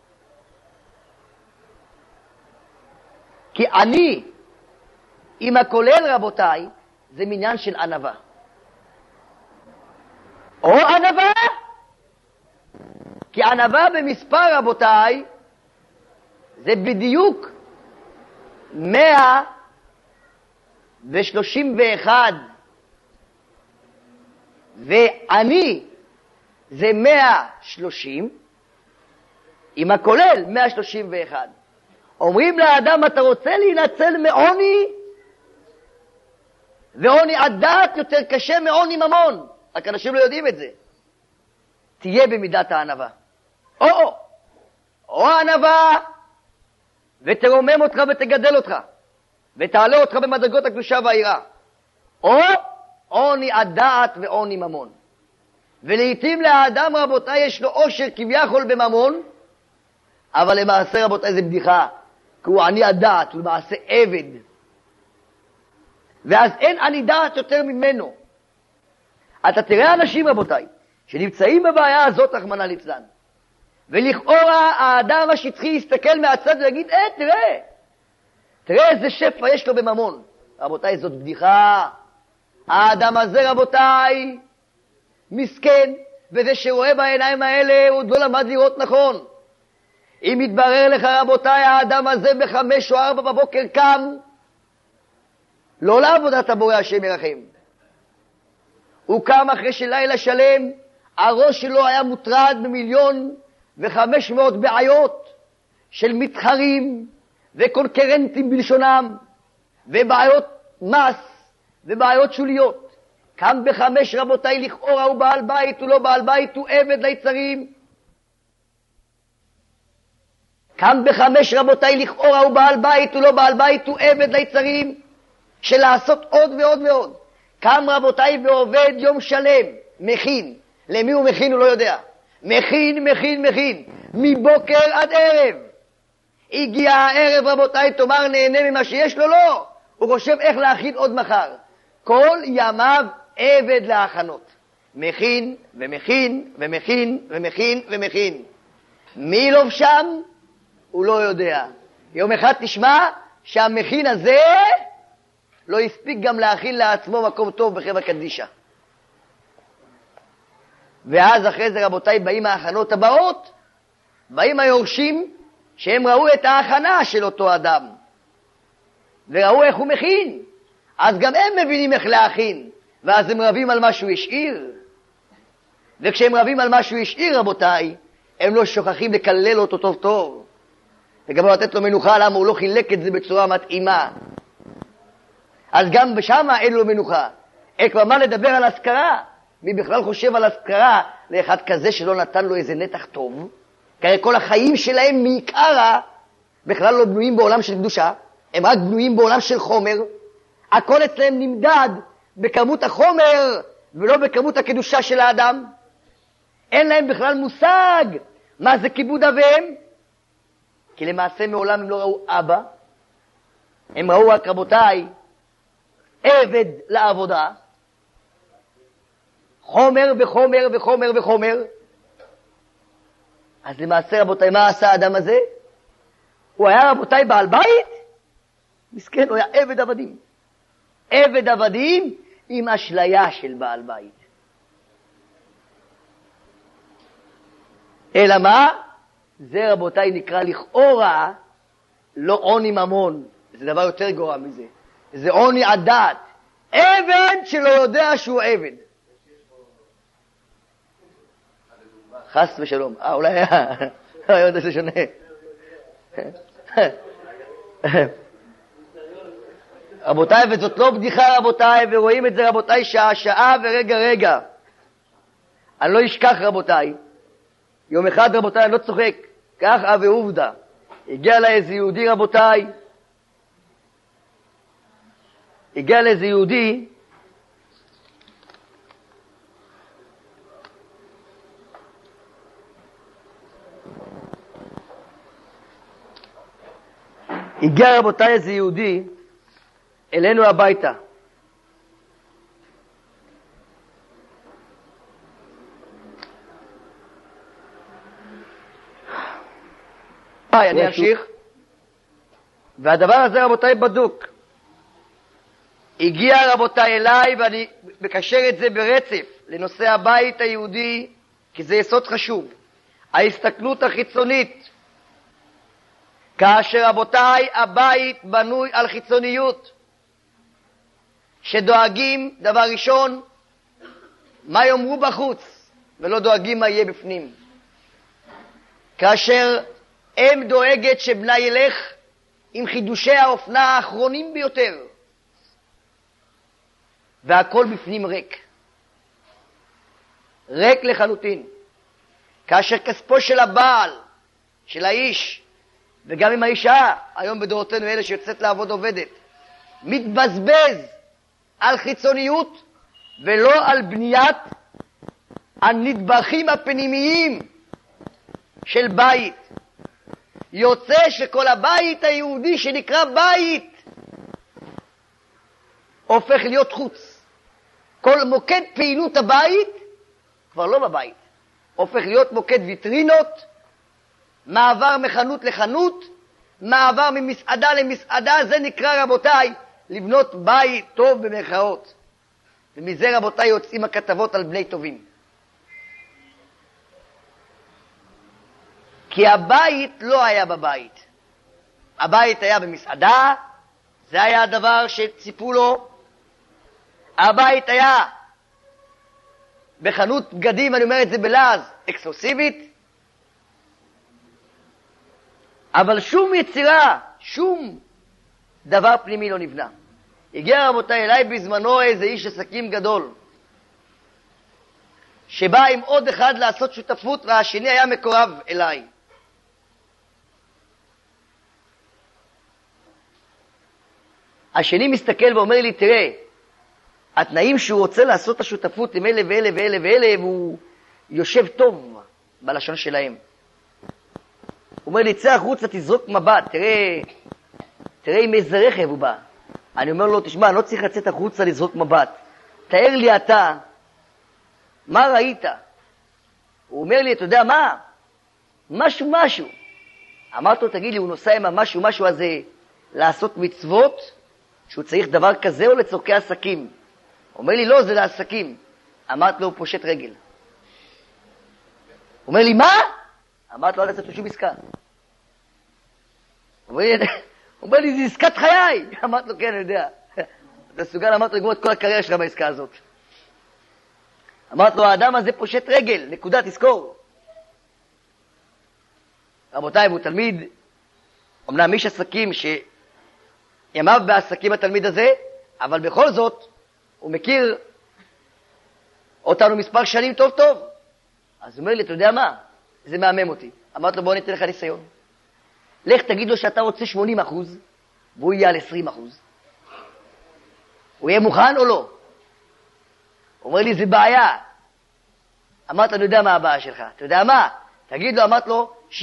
כי אני עם הכולל רבותיי זה מניין של ענווה, או ענווה, כי ענווה במספר רבותיי זה בדיוק 131, ואני זה 130, עם הכולל 131. אומרים לאדם, אתה רוצה להינצל מעוני, ועוני עדת יותר קשה מעוני ממון, רק אנשים לא יודעים את זה. תהיה במידת הענווה, או ענווה ותרומם אותך ותגדל אותך, ותעלה אותך במדרגות הקדושה והיראה. או עוני הדעת ועוני ממון. ולעיתים לאדם, רבותיי, יש לו עושר כביכול בממון, אבל למעשה, רבותיי, זה בדיחה, כי הוא עני הדעת, הוא למעשה עבד. ואז אין עני דעת יותר ממנו. אתה תראה אנשים, רבותיי, שנמצאים בבעיה הזאת, רחמנא ליצלן, ולכאורה האדם השטחי יסתכל מהצד ויגיד, תראה איזה שפע יש לו בממון. רבותיי, זאת בדיחה. האדם הזה, רבותיי, מסכן, וזה שרואה בעיניים האלה, הוא עוד לא למד לראות נכון. אם יתברר לך, רבותיי, האדם הזה ב5 או 4 בבוקר קם, לא לעבודת הבורא השם ירחם. הוא קם אחרי שלילה שלם, הראש שלו היה מוטרד ב1,500,000 בעיות של מתחרים וקונקרנטים בלשונם, ובעיות מס ובעיות שוליות. קם ב5, רבותיי, לכאורה הוא בעל בית, הוא לא בעל בית, הוא עבד ליצרים. קם ב5, רבותיי, לכאורה הוא בעל בית, הוא לא בעל בית, הוא עבד ליצרים, של לעשות עוד ועוד ועוד. קם, רבותיי, ועובד יום שלם, מכין. למי הוא מכין הוא לא יודע. מכין, מבוקר עד ערב. הגיע הערב, רבותיי, תאמר נהנה ממה שיש לו, לא. הוא חושב איך להכין עוד מחר. כל ימיו עבד להכנות. מכין ומכין ומכין ומכין ומכין. מי לא שם? הוא לא יודע. יום אחד תשמע שהמכין הזה לא הספיק גם להכין לעצמו מקום טוב בחברה קדישה. ואז אחרי זה, רבותיי, באים ההכנות הבאות, באים היורשים שהם ראו את ההכנה של אותו אדם, וראו איך הוא מכין. אז גם הם מבינים איך להכין, ואז הם רבים על מה שהוא השאיר. וכשהם רבים על מה שהוא השאיר, רבותיי, הם לא שוכחים לקלל אותו טוב טוב. וגם לא לתת לו מנוחה, למה הוא לא חילק את זה בצורה מתאימה. אז גם בשם אין לו מנוחה. אין כבר מה לדבר על השכרה. מי בכלל חושב על השכרה לאחד כזה שלא נתן לו איזה נתח טוב? כי כל החיים שלהם מעיקרה בכלל לא בנויים בעולם של קדושה, הם רק בנויים בעולם של חומר. הכל אצלם נמדד בכמות החומר ולא בכמות הקדושה של האדם. אין להם בכלל מושג מה זה כיבוד אביהם, כי למעשה מעולם הם לא ראו אבא, הם ראו רק, רבותיי, עבד לעבודה, חומר וחומר וחומר וחומר. אז למעשה, רבותיי, מה עשה האדם הזה? הוא היה, רבותיי, בעל בית? מסכן, הוא היה עבד עבדים. עבד עבדים עם אשליה של בעל בית. אלא מה? זה, רבותיי, נקרא לכאורה לא עוני ממון. זה דבר יותר גרוע מזה. זה עוני הדעת. עבד שלא יודע שהוא עבד. חס ושלום. אולי היה יודע ששונה. רבותיי, וזאת לא בדיחה, רבותיי, ורואים את זה, רבותיי, שעה ורגע. אני לא אשכח, רבותיי. יום אחד, רבותיי, אני לא צוחק. כך ועובדה. הגיע לאיזה יהודי, רבותיי. הגיע לאיזה יהודי. הגיע, רבותיי, איזה יהודי אלינו הביתה. אני אמשיך. והדבר הזה, רבותיי, בדוק. הגיע, רבותיי, אליי, ואני מקשר את זה ברצף לנושא הבית היהודי, כי זה יסוד חשוב. ההסתכלות החיצונית. כאשר, רבותיי, הבית בנוי על חיצוניות, שדואגים, דבר ראשון, מה יאמרו בחוץ, ולא דואגים מה יהיה בפנים. כאשר אם דואגת שבנה ילך עם חידושי האופנה האחרונים ביותר, והכל בפנים ריק. ריק לחלוטין. כאשר כספו של הבעל, של האיש, וגם אם האישה, היום בדורותינו אלה שיוצאת לעבוד עובדת, מתבזבז על חיצוניות ולא על בניית הנדבכים הפנימיים של בית. יוצא שכל הבית היהודי שנקרא בית הופך להיות חוץ. כל מוקד פעילות הבית כבר לא בבית, הופך להיות מוקד ויטרינות, מעבר מחנות לחנות, מעבר ממסעדה למסעדה. זה נקרא, רבותיי, לבנות בית טוב במרכאות. ומזה, רבותיי, יוצאים הכתבות על בני טובים. כי הבית לא היה בבית. הבית היה במסעדה, זה היה הדבר שציפו לו. הבית היה בחנות בגדים, אני אומר את זה בלעז, אקסקלוסיבית. אבל שום יצירה, שום דבר פנימי לא נבנה. הגיע, רבותיי, אליי בזמנו איזה איש עסקים גדול, שבא עם עוד אחד לעשות שותפות, והשני היה מקורב אליי. השני מסתכל ואומר לי, תראה, התנאים שהוא רוצה לעשות את השותפות עם אלה ואלה ואלה ואלה, והוא יושב טוב בלשון שלהם. הוא אומר לי, צא החוצה, תזרוק מבט, תראה עם איזה רכב הוא בא. אני אומר לו, תשמע, אני לא צריך לצאת החוצה לזרוק מבט. תאר לי אתה, מה ראית? הוא אומר לי, אתה יודע מה? משהו. אמרתי לו, תגיד לי, הוא נוסע עם המשהו הזה לעשות מצוות, שהוא צריך דבר כזה או לצורכי עסקים? הוא אומר לי, לא, זה לעסקים. אמרתי לו, הוא פושט רגל. הוא אומר לי, מה? אמרתי לו, אל תעשה שום עסקה. הוא אומר לי, זה עסקת חיי. אמרתי לו, כן, אני יודע. אתה סוגל, אמרתי לו, לגמור את כל הקריירה שלך בעסקה הזאת. אמרתי לו, האדם הזה פושט רגל, נקודה, תזכור. רבותיי, הוא תלמיד, אמנם איש עסקים שימיו בעסקים התלמיד הזה, אבל בכל זאת, הוא מכיר אותנו מספר שנים טוב. אז הוא אומר לי, אתה יודע מה? זה מהמם אותי. אמרתי לו, בוא ניתן לך ניסיון. לך תגיד לו שאתה רוצה 80%, והוא יהיה על 20%. הוא יהיה מוכן או לא? הוא אומר לי, זה בעיה. אמרתי לו, אני יודע מה הבעיה שלך. אתה יודע מה? תגיד לו, אמרתי לו, 70/30.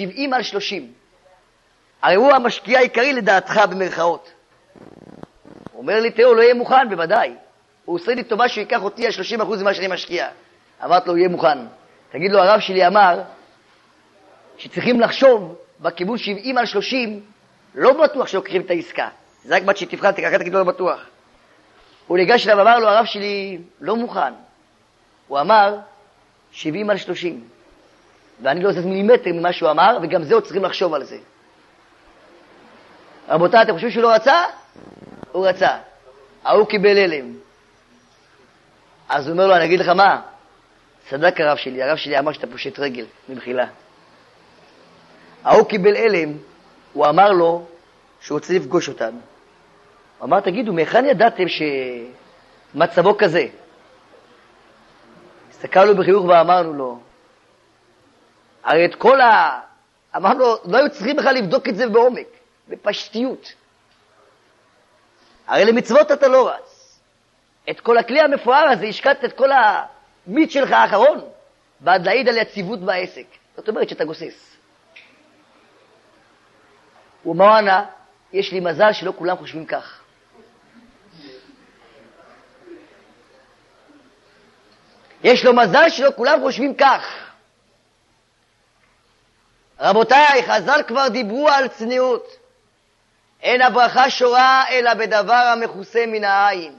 הרי הוא המשקיע העיקרי לדעתך במרכאות. הוא אומר לי, תראו, לא יהיה מוכן, בוודאי. הוא עושה לי טובה שהוא ייקח אותי על 30% ממה שאני משקיע. אמרתי לו, הוא יהיה מוכן. תגיד לו, הרב שלי אמר שצריכים לחשוב בכיוון 70/30, לא בטוח שלוקחים את העסקה. זה רק בת שתבחן, אחרי תגיד לו, לא בטוח. הוא ניגש אליו ואמר לו, הרב שלי לא מוכן. הוא אמר 70/30. ואני לא זז מילימטר ממה שהוא אמר, וגם זה עוד צריכים לחשוב על זה. רבותיי, אתם חושבים שהוא לא רצה? הוא רצה. ההוא קיבל הלם. אז הוא אומר לו, אני אגיד לך מה? צדק הרב שלי אמר שאתה פושט רגל, ממחילה. ההוא קיבל הלם, הוא אמר לו שהוא רוצה לפגוש אותנו. הוא אמר, תגידו, מאיכן ידעתם שמצבו כזה? הסתכלנו בחיוך ואמרנו לו, הרי את כל אמרנו לו, לא היו צריכים בכלל לבדוק את זה בעומק, בפשטיות. הרי למצוות אתה לא רץ. את כל הכלי המפואר הזה, השקעת את כל המיץ שלך האחרון, בעד להעיד על יציבות בעסק. זאת אומרת שאתה גוסס. ומענה, יש לי מזל שלא כולם חושבים כך. יש לו מזל שלא כולם חושבים כך. רבותיי, חז"ל כבר דיברו על צניעות. אין הברכה שורה אלא בדבר המכוסה מן העין.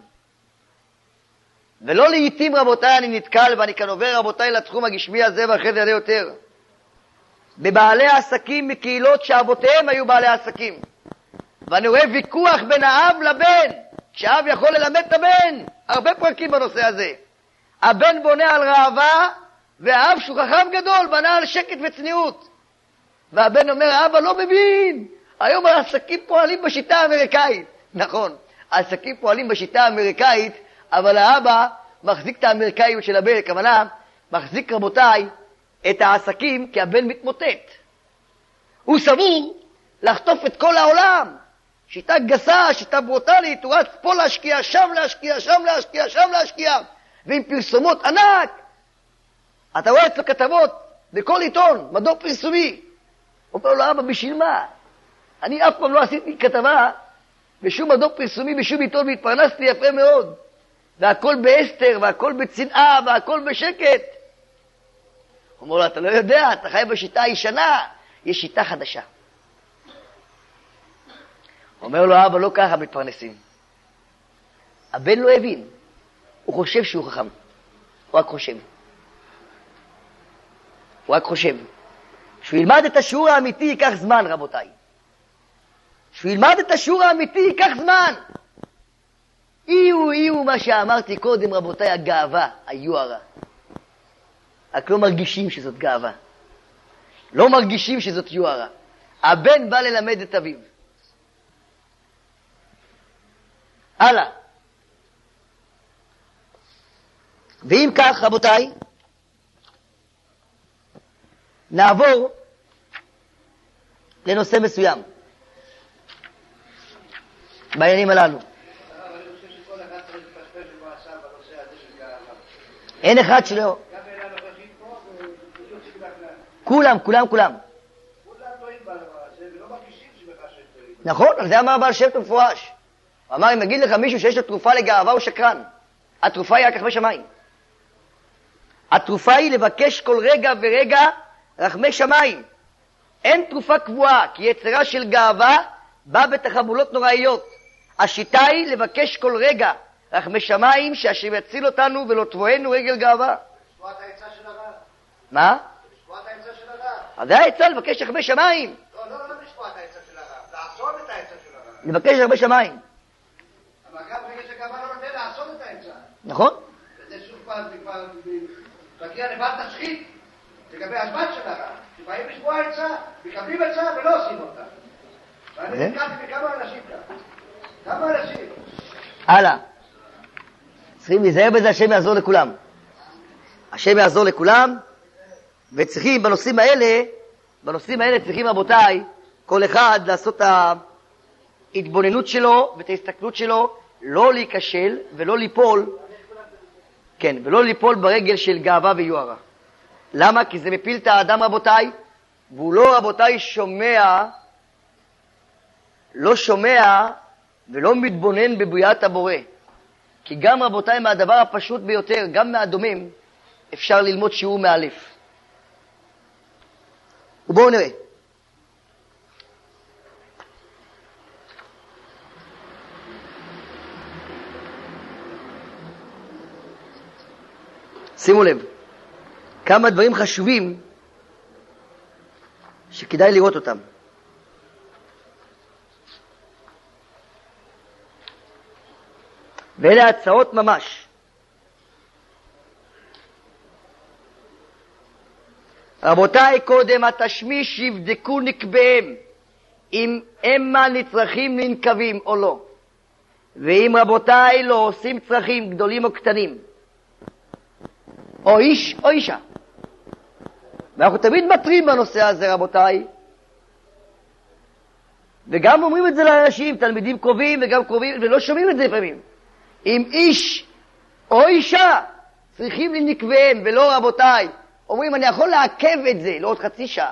ולא לעתים, רבותיי, אני נתקל, ואני כאן עובר, רבותיי, לתחום הגשמי הזה, ואחרי זה יעלה יותר. בבעלי העסקים מקהילות שאבותיהם היו בעלי עסקים. ואני רואה ויכוח בין האב לבן, כשאב יכול ללמד את הבן. הרבה פרקים בנושא הזה. הבן בונה על ראווה, והאב שהוא חכם גדול, בנה על שקט וצניעות. והבן אומר, האבא לא מבין. היום העסקים פועלים בשיטה האמריקאית. נכון, העסקים פועלים בשיטה האמריקאית, אבל האבא מחזיק את האמריקאיות של הבן, הכוונה, מחזיק, רבותיי, את העסקים כי הבן מתמוטט. הוא סבור לחטוף את כל העולם. שיטה גסה, שיטה ברוטלית, הוא רץ פה להשקיע, שם להשקיע, שם להשקיע, שם להשקיע, ועם פרסומות ענק. אתה רואה אצלו כתבות בכל עיתון, מדור פרסומי. הוא אומר לו, אבא, בשביל מה? אני אף פעם לא עשיתי כתבה בשום מדור פרסומי, בשום עיתון, והתפרנסתי יפה מאוד. והכל באסתר, והכל בצנעה, והכל בשקט. הוא אומר לו, אתה לא יודע, אתה חי בשיטה הישנה, יש שיטה חדשה. אומר לו, אבא, לא ככה מתפרנסים. הבן לא הבין. הוא חושב שהוא חכם. הוא רק חושב. הוא רק חושב. שהוא ילמד את השיעור האמיתי ייקח זמן, רבותיי. שהוא ילמד את השיעור האמיתי ייקח זמן. איהו מה שאמרתי קודם, רבותיי, הגאווה, היוהרה. רק לא מרגישים שזאת גאווה. לא מרגישים שזאת יוהרה. הבן בא ללמד את אביו. הלאה. ואם כך, רבותיי, נעבור לנושא מסוים בעניינים הללו. אין אחד שלא. כולם. נכון, על זה אמר בעל שם טוב מפורש. הוא אמר, אם נגיד לך מישהו שיש לו תרופה לגאווה הוא שקרן. התרופה היא רק רחמי שמיים. התרופה היא לבקש כל רגע ורגע רחמי שמיים. אין תרופה קבועה, כי יצרה של גאווה באה בתחבולות נוראיות. השיטה היא לבקש כל רגע רחמי שמיים, שהשם יציל אותנו ולא תבואנו רגל גאווה. לשמוע את העצה של הרב. מה? לשמוע את העצה של הרב. אז זה העצה, לבקש רחמי שמיים. לא לשמוע את העצה של הרב, לעשות את העצה של הרב. לבקש רחמי שמיים. אבל גם רגע שגאווה לא נותן לעשות את העצה. נכון? וזה שוב פעם, זה כבר מגיע לבל תשחית לגבי הזמן של הרב. שבאים לשמוע עצה, מקבלים עצה ולא עושים אותה. ואני נתקלתי בכמה אנשים כאן. כמה אנשים. הלאה. צריכים להיזהר בזה, השם יעזור לכולם. השם יעזור לכולם, וצריכים בנושאים האלה צריכים רבותיי, כל אחד לעשות את ההתבוננות שלו ואת ההסתכלות שלו, לא להיכשל ולא ליפול, כן, ולא ליפול ברגל של גאווה ויוהרה. למה? כי זה מפיל את האדם רבותיי, והוא לא רבותיי לא שומע ולא מתבונן בבריאת הבורא. כי גם רבותיי מהדבר הפשוט ביותר, גם מהדומם, אפשר ללמוד שיעור מאלף. ובואו נראה. שימו לב, כמה דברים חשובים שכדאי לראות אותם. ואלה הצעות ממש. רבותיי, קודם התשמיש יבדקו נקביהם, אם המה נצרכים לנקבים או לא. ואם רבותיי לא עושים צרכים גדולים או קטנים, או איש או אישה. ואנחנו תמיד מטרים בנושא הזה רבותיי, וגם אומרים את זה לאנשים, תלמידים קרובים וגם קרובים, ולא שומעים את זה לפעמים. אם איש או אישה צריכים לנקביהם, ולא רבותיי, אומרים אני יכול לעכב את זה לעוד חצי שעה,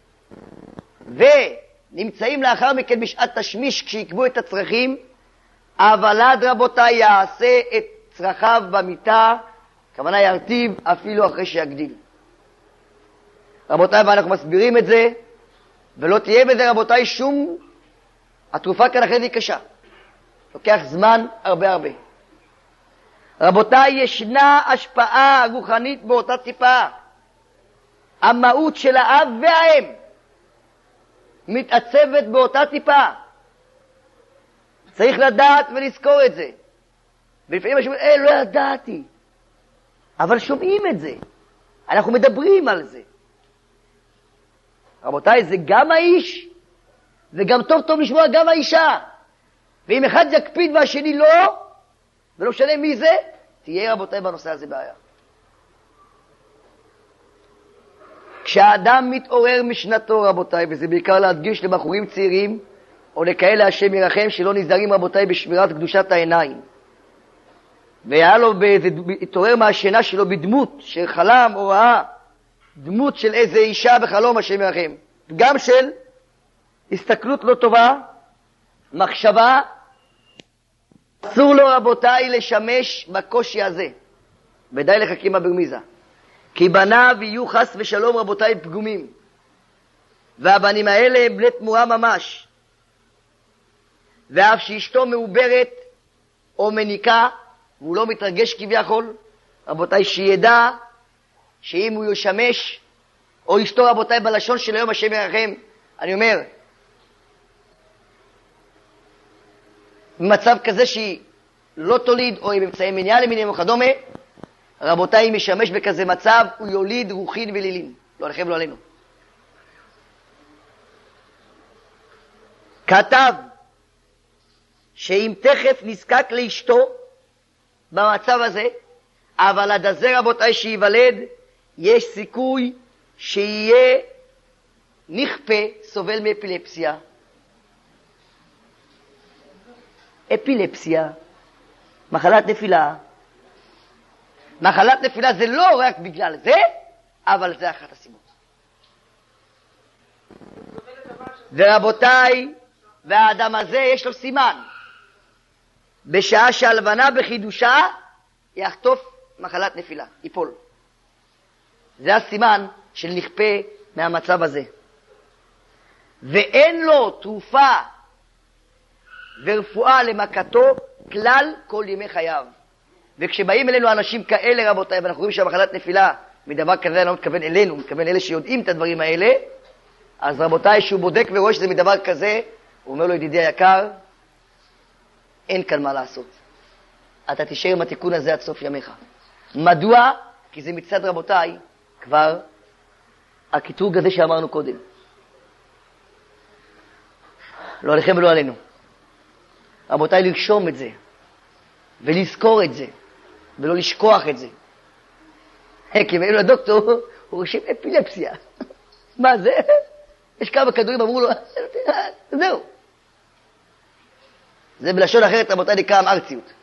ונמצאים לאחר מכן בשעת תשמיש כשיקבו את הצרכים, אבל עד רבותיי יעשה את צרכיו במיטה, כוונה ירטיב אפילו אחרי שיגדיל. רבותיי, ואנחנו מסבירים את זה, ולא תהיה בזה רבותיי שום, התרופה כאן אחרי זה היא קשה, לוקח זמן הרבה. רבותיי, ישנה השפעה רוחנית באותה טיפה. המהות של האב והאם מתעצבת באותה טיפה. צריך לדעת ולזכור את זה. ולפעמים אנשים אומרים, לא ידעתי. אבל שומעים את זה. אנחנו מדברים על זה. רבותיי, זה גם האיש, וגם טוב לשמוע גם האישה. ואם אחד יקפיד והשני לא, ולא משנה מי זה, תהיה רבותיי בנושא הזה בעיה. כשהאדם מתעורר משנתו, רבותיי, וזה בעיקר להדגיש לבחורים צעירים, או לכאלה השם ירחם, שלא נזהרים, רבותיי, בשמירת קדושת העיניים. והיה לו התעורר מהשינה שלו בדמות של חלם או ראה, דמות של איזה אישה בחלום, השם ירחם. גם של הסתכלות לא טובה, מחשבה, אסור לו, רבותיי, לשמש בקושי הזה. ודי לחכים ברמיזה. כי בניו יהיו חס ושלום, רבותיי, פגומים. והבנים האלה הם בני תמורה ממש. ואף שאשתו מעוברת או מניקה, והוא לא מתרגש כביכול, רבותיי, שידע שאם הוא ישמש, או אשתו, רבותיי, בלשון של היום השם ירחם, אני אומר, במצב כזה שהיא לא תוליד, או עם אמצעי מניעה למיניהם וכדומה, רבותיי, אם ישמש בכזה מצב, הוא יוליד רוחין ולילין. לא עליכם ולא עלינו. כתב שאם תכף נזקק לאשתו במצב הזה, אבל עד הזה, רבותיי, שיוולד, יש סיכוי שיהיה נכפה, סובל מאפילפסיה. אפילפסיה, מחלת נפילה. מחלת נפילה זה לא רק בגלל זה, אבל זה אחת הסיבות. ורבותיי, והאדם הזה יש לו סימן. בשעה שהלבנה בחידושה, יחטוף מחלת נפילה, ייפול. זה הסימן של נכפה מהמצב הזה. ואין לו תרופה ורפואה למכתו כלל כל ימי חייו. וכשבאים אלינו אנשים כאלה, רבותיי, ואנחנו רואים שהמחלת נפילה מדבר כזה, אני לא מתכוון אלינו, מתכוון אלה שיודעים את הדברים האלה, אז רבותיי, שהוא בודק ורואה שזה מדבר כזה, הוא אומר לו, ידידי היקר, אין כאן מה לעשות. אתה תישאר עם התיקון הזה עד סוף ימיך. מדוע? כי זה מצד, רבותיי, כבר הקטרוג הזה שאמרנו קודם. לא עליכם ולא עלינו. רבותיי, לרשום את זה, ולזכור את זה, ולא לשכוח את זה. כי ואילו הדוקטור, הוא רושם אפילפסיה. מה זה? יש כמה כדורים, אמרו לו, זהו. זה בלשון אחרת, רבותיי, נקרא אמרציות.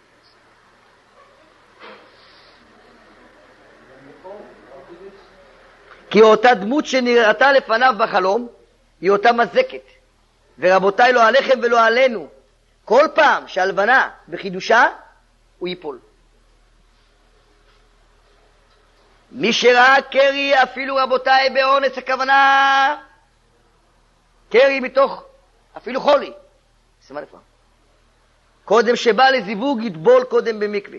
כי אותה דמות שנראתה לפניו בחלום, היא אותה מזקת. ורבותיי, לא עליכם ולא עלינו. כל פעם שהלבנה בחידושה, הוא ייפול. מי שראה קרי, אפילו רבותיי באונס, הכוונה קרי מתוך אפילו חולי. שימה לפה. קודם שבא לזיווג יטבול קודם במקווה.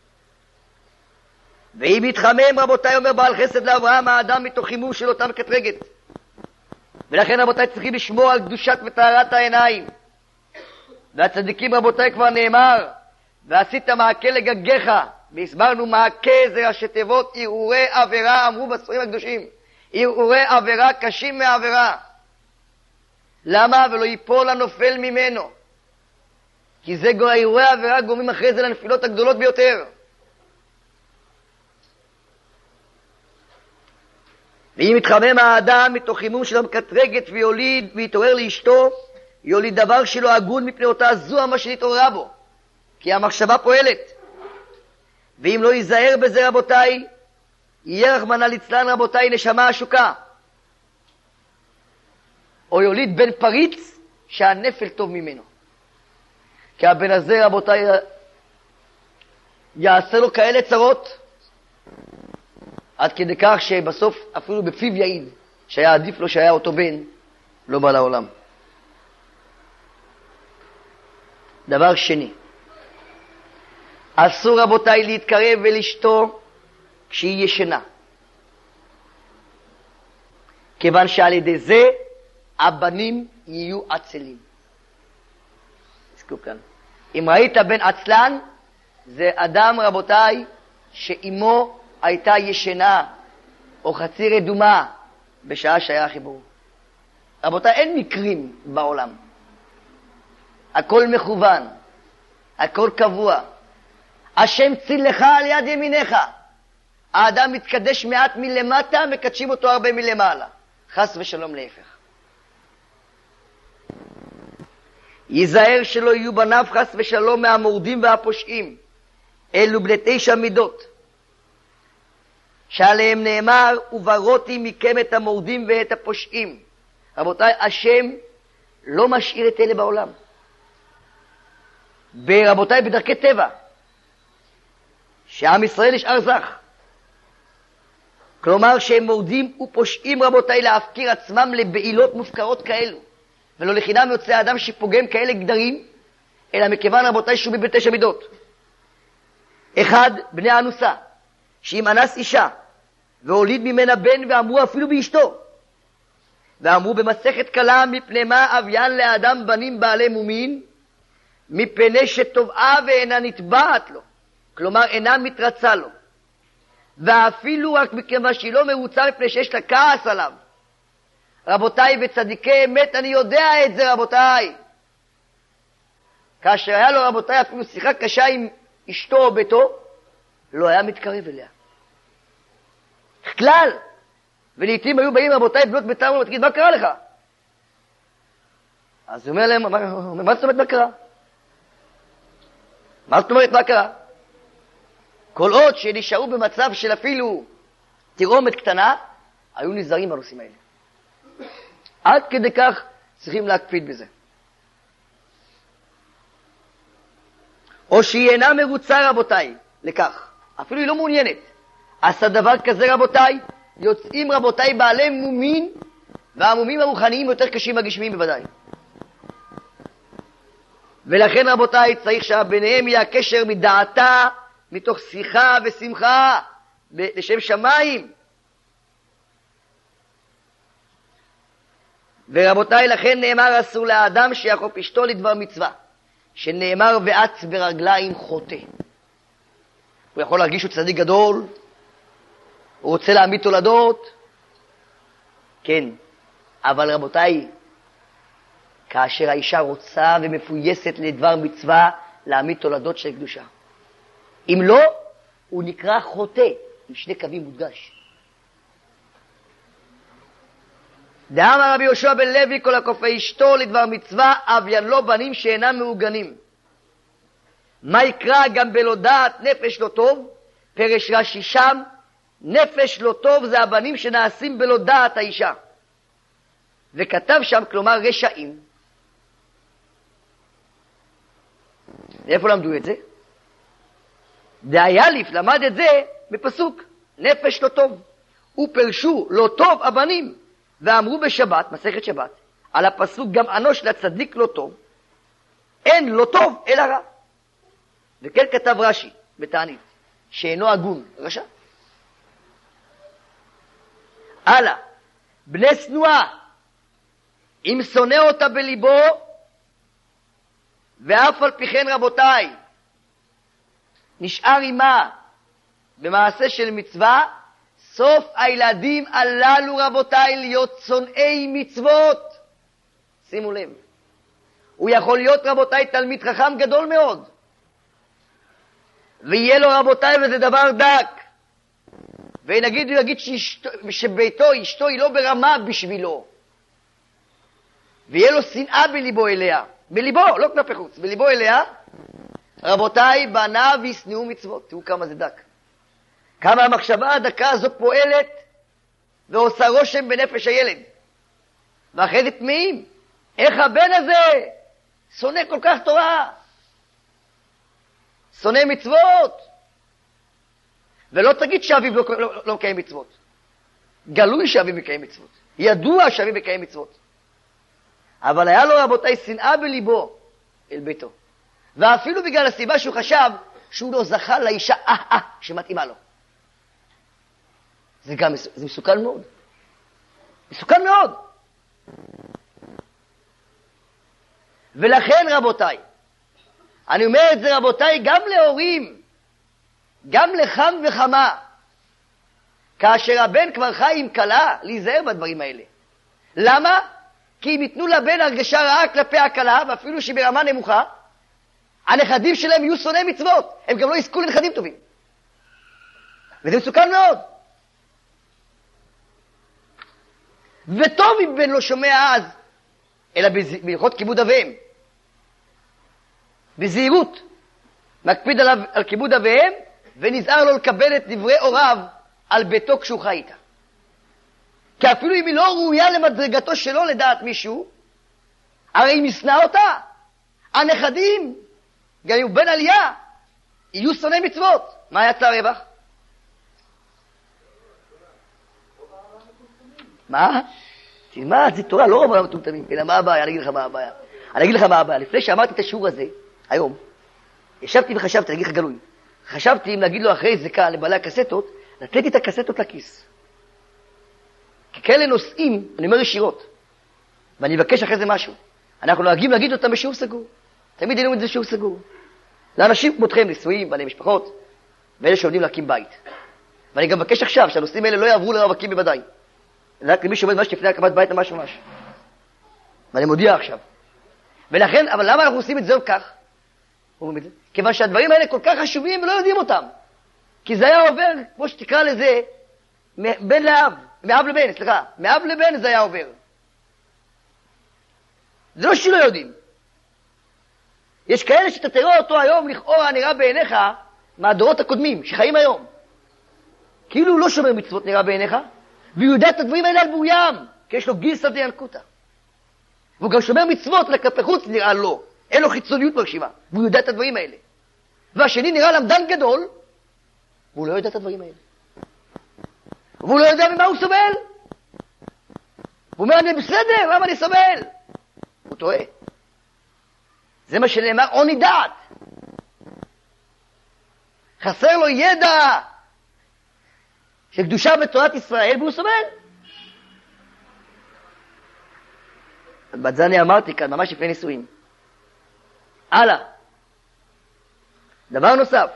ואם יתחמם, רבותיי, אומר בעל חסד לאברהם, האדם מתוך חימום של אותה מקטרגת. ולכן, רבותיי, צריכים לשמור על קדושת וטהרת העיניים. והצדיקים, רבותיי, כבר נאמר, ועשית מעקה לגגיך, והסברנו מעקה זה ראשי תיבות ערעורי עבירה, אמרו בספרים הקדושים, ערעורי עבירה קשים מעבירה. למה? ולא ייפול הנופל ממנו. כי זה ערעורי עבירה גורמים אחרי זה לנפילות הגדולות ביותר. ואם יתחמם האדם מתוך חימום של המקטרגת ויוליד ויתעורר לאשתו, יוליד דבר שלא הגון מפני אותה זוהמה שנתעוררה בו, כי המחשבה פועלת. ואם לא ייזהר בזה, רבותיי, יהיה רחמנא ליצלן, רבותיי, נשמה עשוקה. או יוליד בן פריץ שהנפל טוב ממנו. כי הבן הזה, רבותיי, יעשה לו כאלה צרות, עד כדי כך שבסוף אפילו בפיו יעיד שהיה עדיף לו שהיה אותו בן לא בא לעולם. דבר שני, אסור, רבותיי, להתקרב ולשתו כשהיא ישנה, כיוון שעל ידי זה הבנים יהיו עצלים. תזכו כאן, אם ראית בן עצלן, זה אדם, רבותיי, שאימו הייתה ישנה או חצי רדומה בשעה שהיה החיבור. רבותיי, אין מקרים בעולם. הכל מכוון, הכל קבוע. השם צילך על יד ימיניך. האדם מתקדש מעט מלמטה, מקדשים אותו הרבה מלמעלה. חס ושלום להפך. ייזהר שלא יהיו בניו חס ושלום מהמורדים והפושעים. אלו בני 9 מידות, שעליהם נאמר, ובראתי מכם את המורדים ואת הפושעים. רבותיי, השם לא משאיר את אלה בעולם. רבותיי, בדרכי טבע, שעם ישראל נשאר זך. כלומר שהם מורדים ופושעים, רבותיי, להפקיר עצמם לבעילות מופקרות כאלו. ולא לחינם יוצא האדם שפוגם כאלה גדרים, אלא מכיוון, רבותיי, שהוא ב9 מידות. אחד, בני האנוסה, שאם אנס אישה והוליד ממנה בן, ואמרו אפילו באשתו, ואמרו במסכת קלה, מפני מה אביין לאדם בנים בעלי מומין? מפני שטובעה ואינה נטבעת לו, כלומר אינה מתרצה לו, ואפילו רק מכיוון שהיא לא מרוצה מפני שיש לה כעס עליו. רבותיי, בצדיקי אמת אני יודע את זה, רבותיי. כאשר היה לו, רבותיי, אפילו שיחה קשה עם אשתו או ביתו, לא היה מתקרב אליה כלל. ולעיתים היו באים, רבותיי, בנות ביתם, ותגיד, מה קרה לך? אז הוא אומר להם, מה זאת אומרת מה קרה? מה זאת אומרת מה קרה? כל עוד שנשארו במצב של אפילו תירומת קטנה, היו נזהרים בנושאים האלה. עד כדי כך צריכים להקפיד בזה. או שהיא אינה מרוצה, רבותיי, לכך, אפילו היא לא מעוניינת. עשה דבר כזה, רבותיי, יוצאים, רבותיי, בעלי מומין, והמומים הרוחניים יותר קשים מהגשמיים בוודאי. ולכן, רבותיי, צריך שביניהם יהיה הקשר מדעתה, מתוך שיחה ושמחה, לשם שמיים. ורבותיי, לכן נאמר, אסור לאדם שיחוף אשתו לדבר מצווה, שנאמר, ואץ ברגליים חוטא. הוא יכול להרגיש שהוא צדיק גדול, הוא רוצה להעמיד תולדות, כן, אבל רבותיי, כאשר האישה רוצה ומפויסת לדבר מצווה, להעמיד תולדות של קדושה. אם לא, הוא נקרא חוטא, עם 2 קווים מודגש. דאמר רבי יהושע בן לוי, כל הכופה אשתו לדבר מצווה, אביין לו בנים שאינם מעוגנים. מה יקרא גם בלא דעת נפש לא טוב? פרש רש"י שם, נפש לא טוב זה הבנים שנעשים בלא דעת האישה. וכתב שם, כלומר רשעים. איפה למדו את זה? דאייליף למד את זה בפסוק, נפש לא טוב. ופרשו לא טוב הבנים, ואמרו בשבת, מסכת שבת, על הפסוק גם אנוש לצדיק לא טוב, אין לא טוב אלא רע. וכן כתב רש"י בתענית, שאינו הגון, רשע. הלאה, בני שנואה, אם שונא אותה בליבו, ואף על פי כן, רבותיי, נשאר עמה במעשה של מצווה, סוף הילדים הללו, רבותיי, להיות שונאי מצוות. שימו לב, הוא יכול להיות, רבותיי, תלמיד חכם גדול מאוד, ויהיה לו, רבותיי, וזה דבר דק, ונגיד, הוא יגיד שביתו, אשתו היא לא ברמה בשבילו, ויהיה לו שנאה בליבו אליה, בליבו, לא כלפי חוץ, בליבו אליה, רבותיי, בניו ישנאו מצוות. תראו כמה זה דק, כמה המחשבה הדקה הזו פועלת ועושה רושם בנפש הילד. ואחרי זה תמאים, איך הבן הזה שונא כל כך תורה, שונא מצוות. ולא תגיד שאביו לא מקיים מצוות, גלוי שאביו מקיים מצוות, ידוע שאביו מקיים מצוות, אבל היה לו, רבותיי, שנאה בליבו אל ביתו, ואפילו בגלל הסיבה שהוא חשב שהוא לא זכה לאישה שמתאימה לו. זה גם, זה מסוכן מאוד, מסוכן מאוד. ולכן, רבותיי, אני אומר את זה, רבותיי, גם להורים, גם לחם וחמה, כאשר הבן כבר חי עם כלה, להיזהר בדברים האלה. למה? כי אם ייתנו לבן הרגשה רעה כלפי הכלה, ואפילו שברמה נמוכה, הנכדים שלהם יהיו שונאי מצוות, הם גם לא יזכו לנכדים טובים. וזה מסוכן מאוד. וטוב אם בן לא שומע אז, אלא בהלכות כיבוד אביהם. בזהירות, מקפיד עליו על כיבוד אביהם, ונזהר לו לקבל את דברי הוריו על ביתו כשהוא חי איתה. כי אפילו אם היא לא ראויה למדרגתו שלו לדעת מישהו, הרי אם ישנא אותה, הנכדים, גם אם הוא בן עלייה, יהיו שונאי מצוות. מה יצא הרווח? מה? תלמד, זה תורה, לא רב עולם מטומטמים, אלא מה הבעיה? אני אגיד לך מה הבעיה. לפני שאמרתי את השיעור הזה, היום, ישבתי וחשבתי, אני אגיד לך גלוי, חשבתי אם להגיד לו אחרי זקה לבעלי הקסטות, לתת את הקסטות לכיס. כי כאלה נושאים, אני אומר ישירות, ואני אבקש אחרי זה משהו. אנחנו נוהגים להגיד אותם בשיעור סגור. תמיד ידעו את זה שיעור סגור. לאנשים כמותכם, נשואים, בעלי משפחות, ואלה שעובדים להקים בית. ואני גם מבקש עכשיו שהנושאים האלה לא יעברו לרווקים בוודאי. רק למי שעומד ממש לפני הקמת בית ממש ממש. ואני מודיע עכשיו. ולכן, אבל למה אנחנו עושים את זה כך? כיוון שהדברים האלה כל כך חשובים ולא יודעים אותם. כי זה היה עובר, כמו שתקרא לזה, בן לאב, מאב לבן, סליחה, מאב לבן זה היה עובר. זה לא שלא יודעים. יש כאלה שאתה תראה אותו היום לכאורה נראה בעיניך מהדורות הקודמים, שחיים היום. כאילו הוא לא שומר מצוות נראה בעיניך, והוא יודע את הדברים האלה על בוים, כי יש לו גיסא דינקותא. והוא גם שומר מצוות לכלפי חוץ נראה לו, אין לו חיצוניות ברשימה, והוא יודע את הדברים האלה. והשני נראה למדן גדול, והוא לא יודע את הדברים האלה. והוא לא יודע ממה הוא סובל. הוא אומר, אני בסדר, למה אני סובל? הוא טועה. זה מה שנאמר, עוני דעת. חסר לו ידע של קדושה בתורת ישראל, והוא סובל. זה אני אמרתי כאן, ממש לפני נישואים. הלאה. דבר נוסף.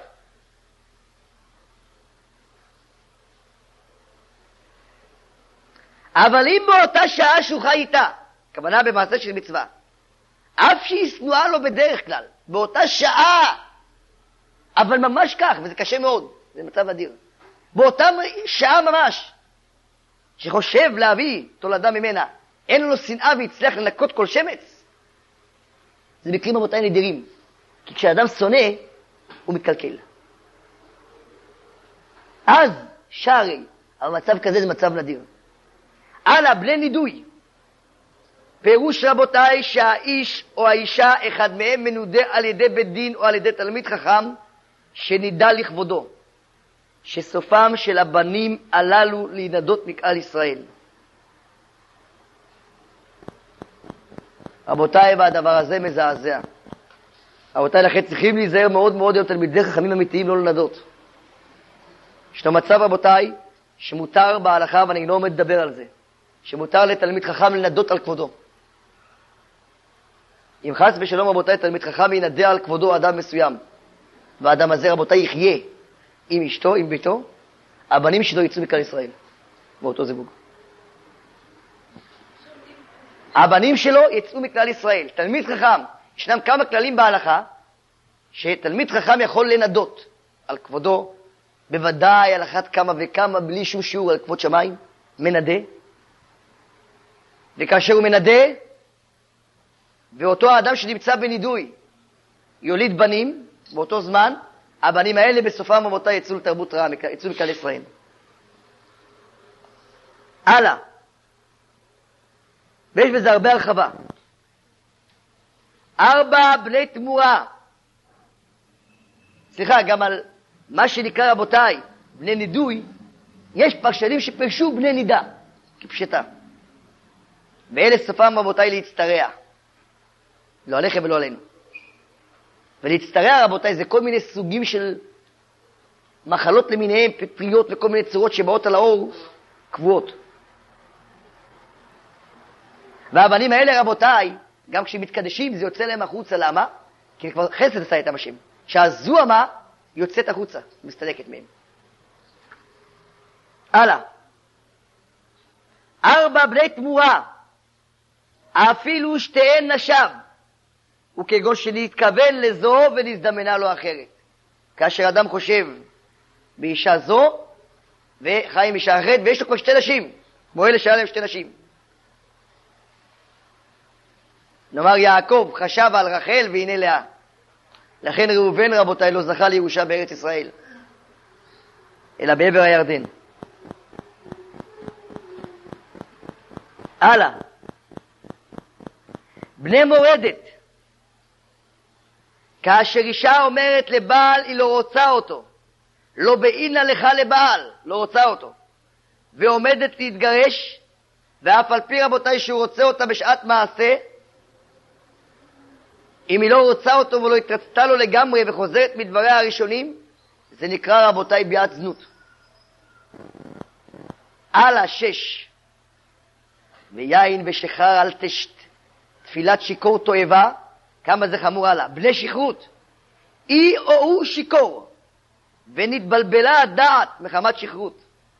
אבל אם באותה שעה שהוא חי איתה, כוונה במעשה של מצווה, אף שהיא שנואה לו בדרך כלל, באותה שעה, אבל ממש כך, וזה קשה מאוד, זה מצב אדיר, באותה שעה ממש, שחושב להביא תולדה ממנה, אין לו שנאה והצליח לנקות כל שמץ, זה מקרים רבותיי נדירים, כי כשאדם שונא, הוא מתקלקל. אז שערי, אבל מצב כזה זה מצב נדיר. הלאה, בני נידוי. פירוש רבותיי שהאיש או האישה אחד מהם מנודה על ידי בית דין או על ידי תלמיד חכם שנידע לכבודו, שסופם של הבנים הללו להינדות מקהל ישראל. רבותיי, והדבר הזה מזעזע. רבותיי, לכן צריכים להיזהר מאוד מאוד להיות תלמידי חכמים אמיתיים לא לנדות. ישנו מצב רבותיי שמותר בהלכה, ואני לא עומד לדבר על זה, שמותר לתלמיד חכם לנדות על כבודו. אם חס ושלום רבותיי תלמיד חכם ינדה על כבודו אדם מסוים, והאדם הזה רבותיי יחיה עם אשתו, עם ביתו, הבנים שלו יצאו מכלל ישראל באותו זיווג. הבנים שלו יצאו מכלל ישראל. תלמיד חכם, ישנם כמה כללים בהלכה שתלמיד חכם יכול לנדות על כבודו, בוודאי על אחת כמה וכמה בלי שום שיעור על כבוד שמיים, מנדה. וכאשר הוא מנדה, ואותו האדם שנמצא בנידוי יוליד בנים, באותו זמן, הבנים האלה בסופם רבותיי יצאו לתרבות רעה, יצאו מכלל ישראל. הלאה. ויש בזה הרבה הרחבה. 4 בני תמורה. סליחה, גם על מה שנקרא רבותיי, בני נידוי, יש פרשנים שפרשו בני נידה, כפשטה. ואלה סופם רבותיי להצטרע. לא עליכם ולא עלינו. ולהצטרע רבותיי זה כל מיני סוגים של מחלות למיניהם, פטריות וכל מיני צורות שבאות על האור, קבועות. והבנים האלה רבותיי, גם כשמתקדשים זה יוצא להם החוצה, למה? כי כבר חסד עשה איתם השם. שהזוהמה יוצאת החוצה, מסתלקת מהם. הלאה. 4 בני תמורה, אפילו שתיהן נשב, וכגון שנתכוון לזו ונזדמנה לו אחרת. כאשר אדם חושב באישה זו, וחיים משחרט, ויש לו כבר 2 נשים, כמו אלה שהיה להם 2 נשים. נאמר יעקב חשב על רחל והנה לאה. לכן ראובן רבותיי לא זכה לירושה בארץ ישראל, אלא בעבר הירדן. הלאה. בני מורדת. כאשר אישה אומרת לבעל היא לא רוצה אותו, לא בעינה לך לבעל, לא רוצה אותו, ועומדת להתגרש, ואף על פי רבותיי שהוא רוצה אותה בשעת מעשה, אם היא לא רוצה אותו ולא התרצתה לו לגמרי וחוזרת מדבריה הראשונים, זה נקרא רבותיי ביאת זנות. הלאה 6. ויין ושחר על תשת, תפילת שיקור תועבה. כמה זה חמור. הלאה. בני שכרות, היא או הוא שיקור, ונתבלבלה הדעת מחמת שכרות.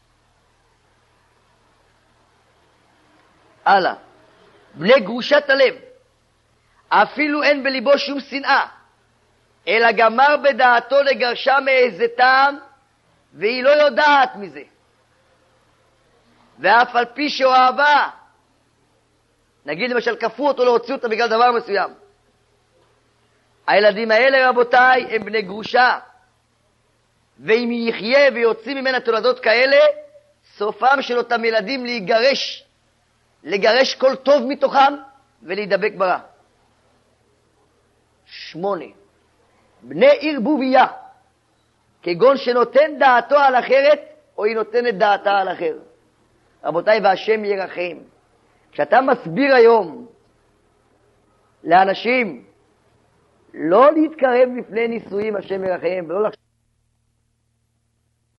הלאה. בני גרושת הלב, אפילו אין בליבו שום שנאה, אלא גמר בדעתו לגרשה מאיזה טעם, והיא לא יודעת מזה. ואף על פי שאוהבה, נגיד למשל כפו אותו להוציא אותה בגלל דבר מסוים, הילדים האלה רבותיי הם בני גרושה, ואם יחיה ויוציא ממנה תולדות כאלה, סופם של אותם ילדים לגרש כל טוב מתוכם ולהידבק ברע. 8. בני ערבוביה, כגון שנותן דעתו על אחרת, או היא נותנת דעתה על אחר. רבותיי, והשם ירחם. כשאתה מסביר היום לאנשים לא להתקרב לפני נישואים, השם ירחם, ולא לחשוב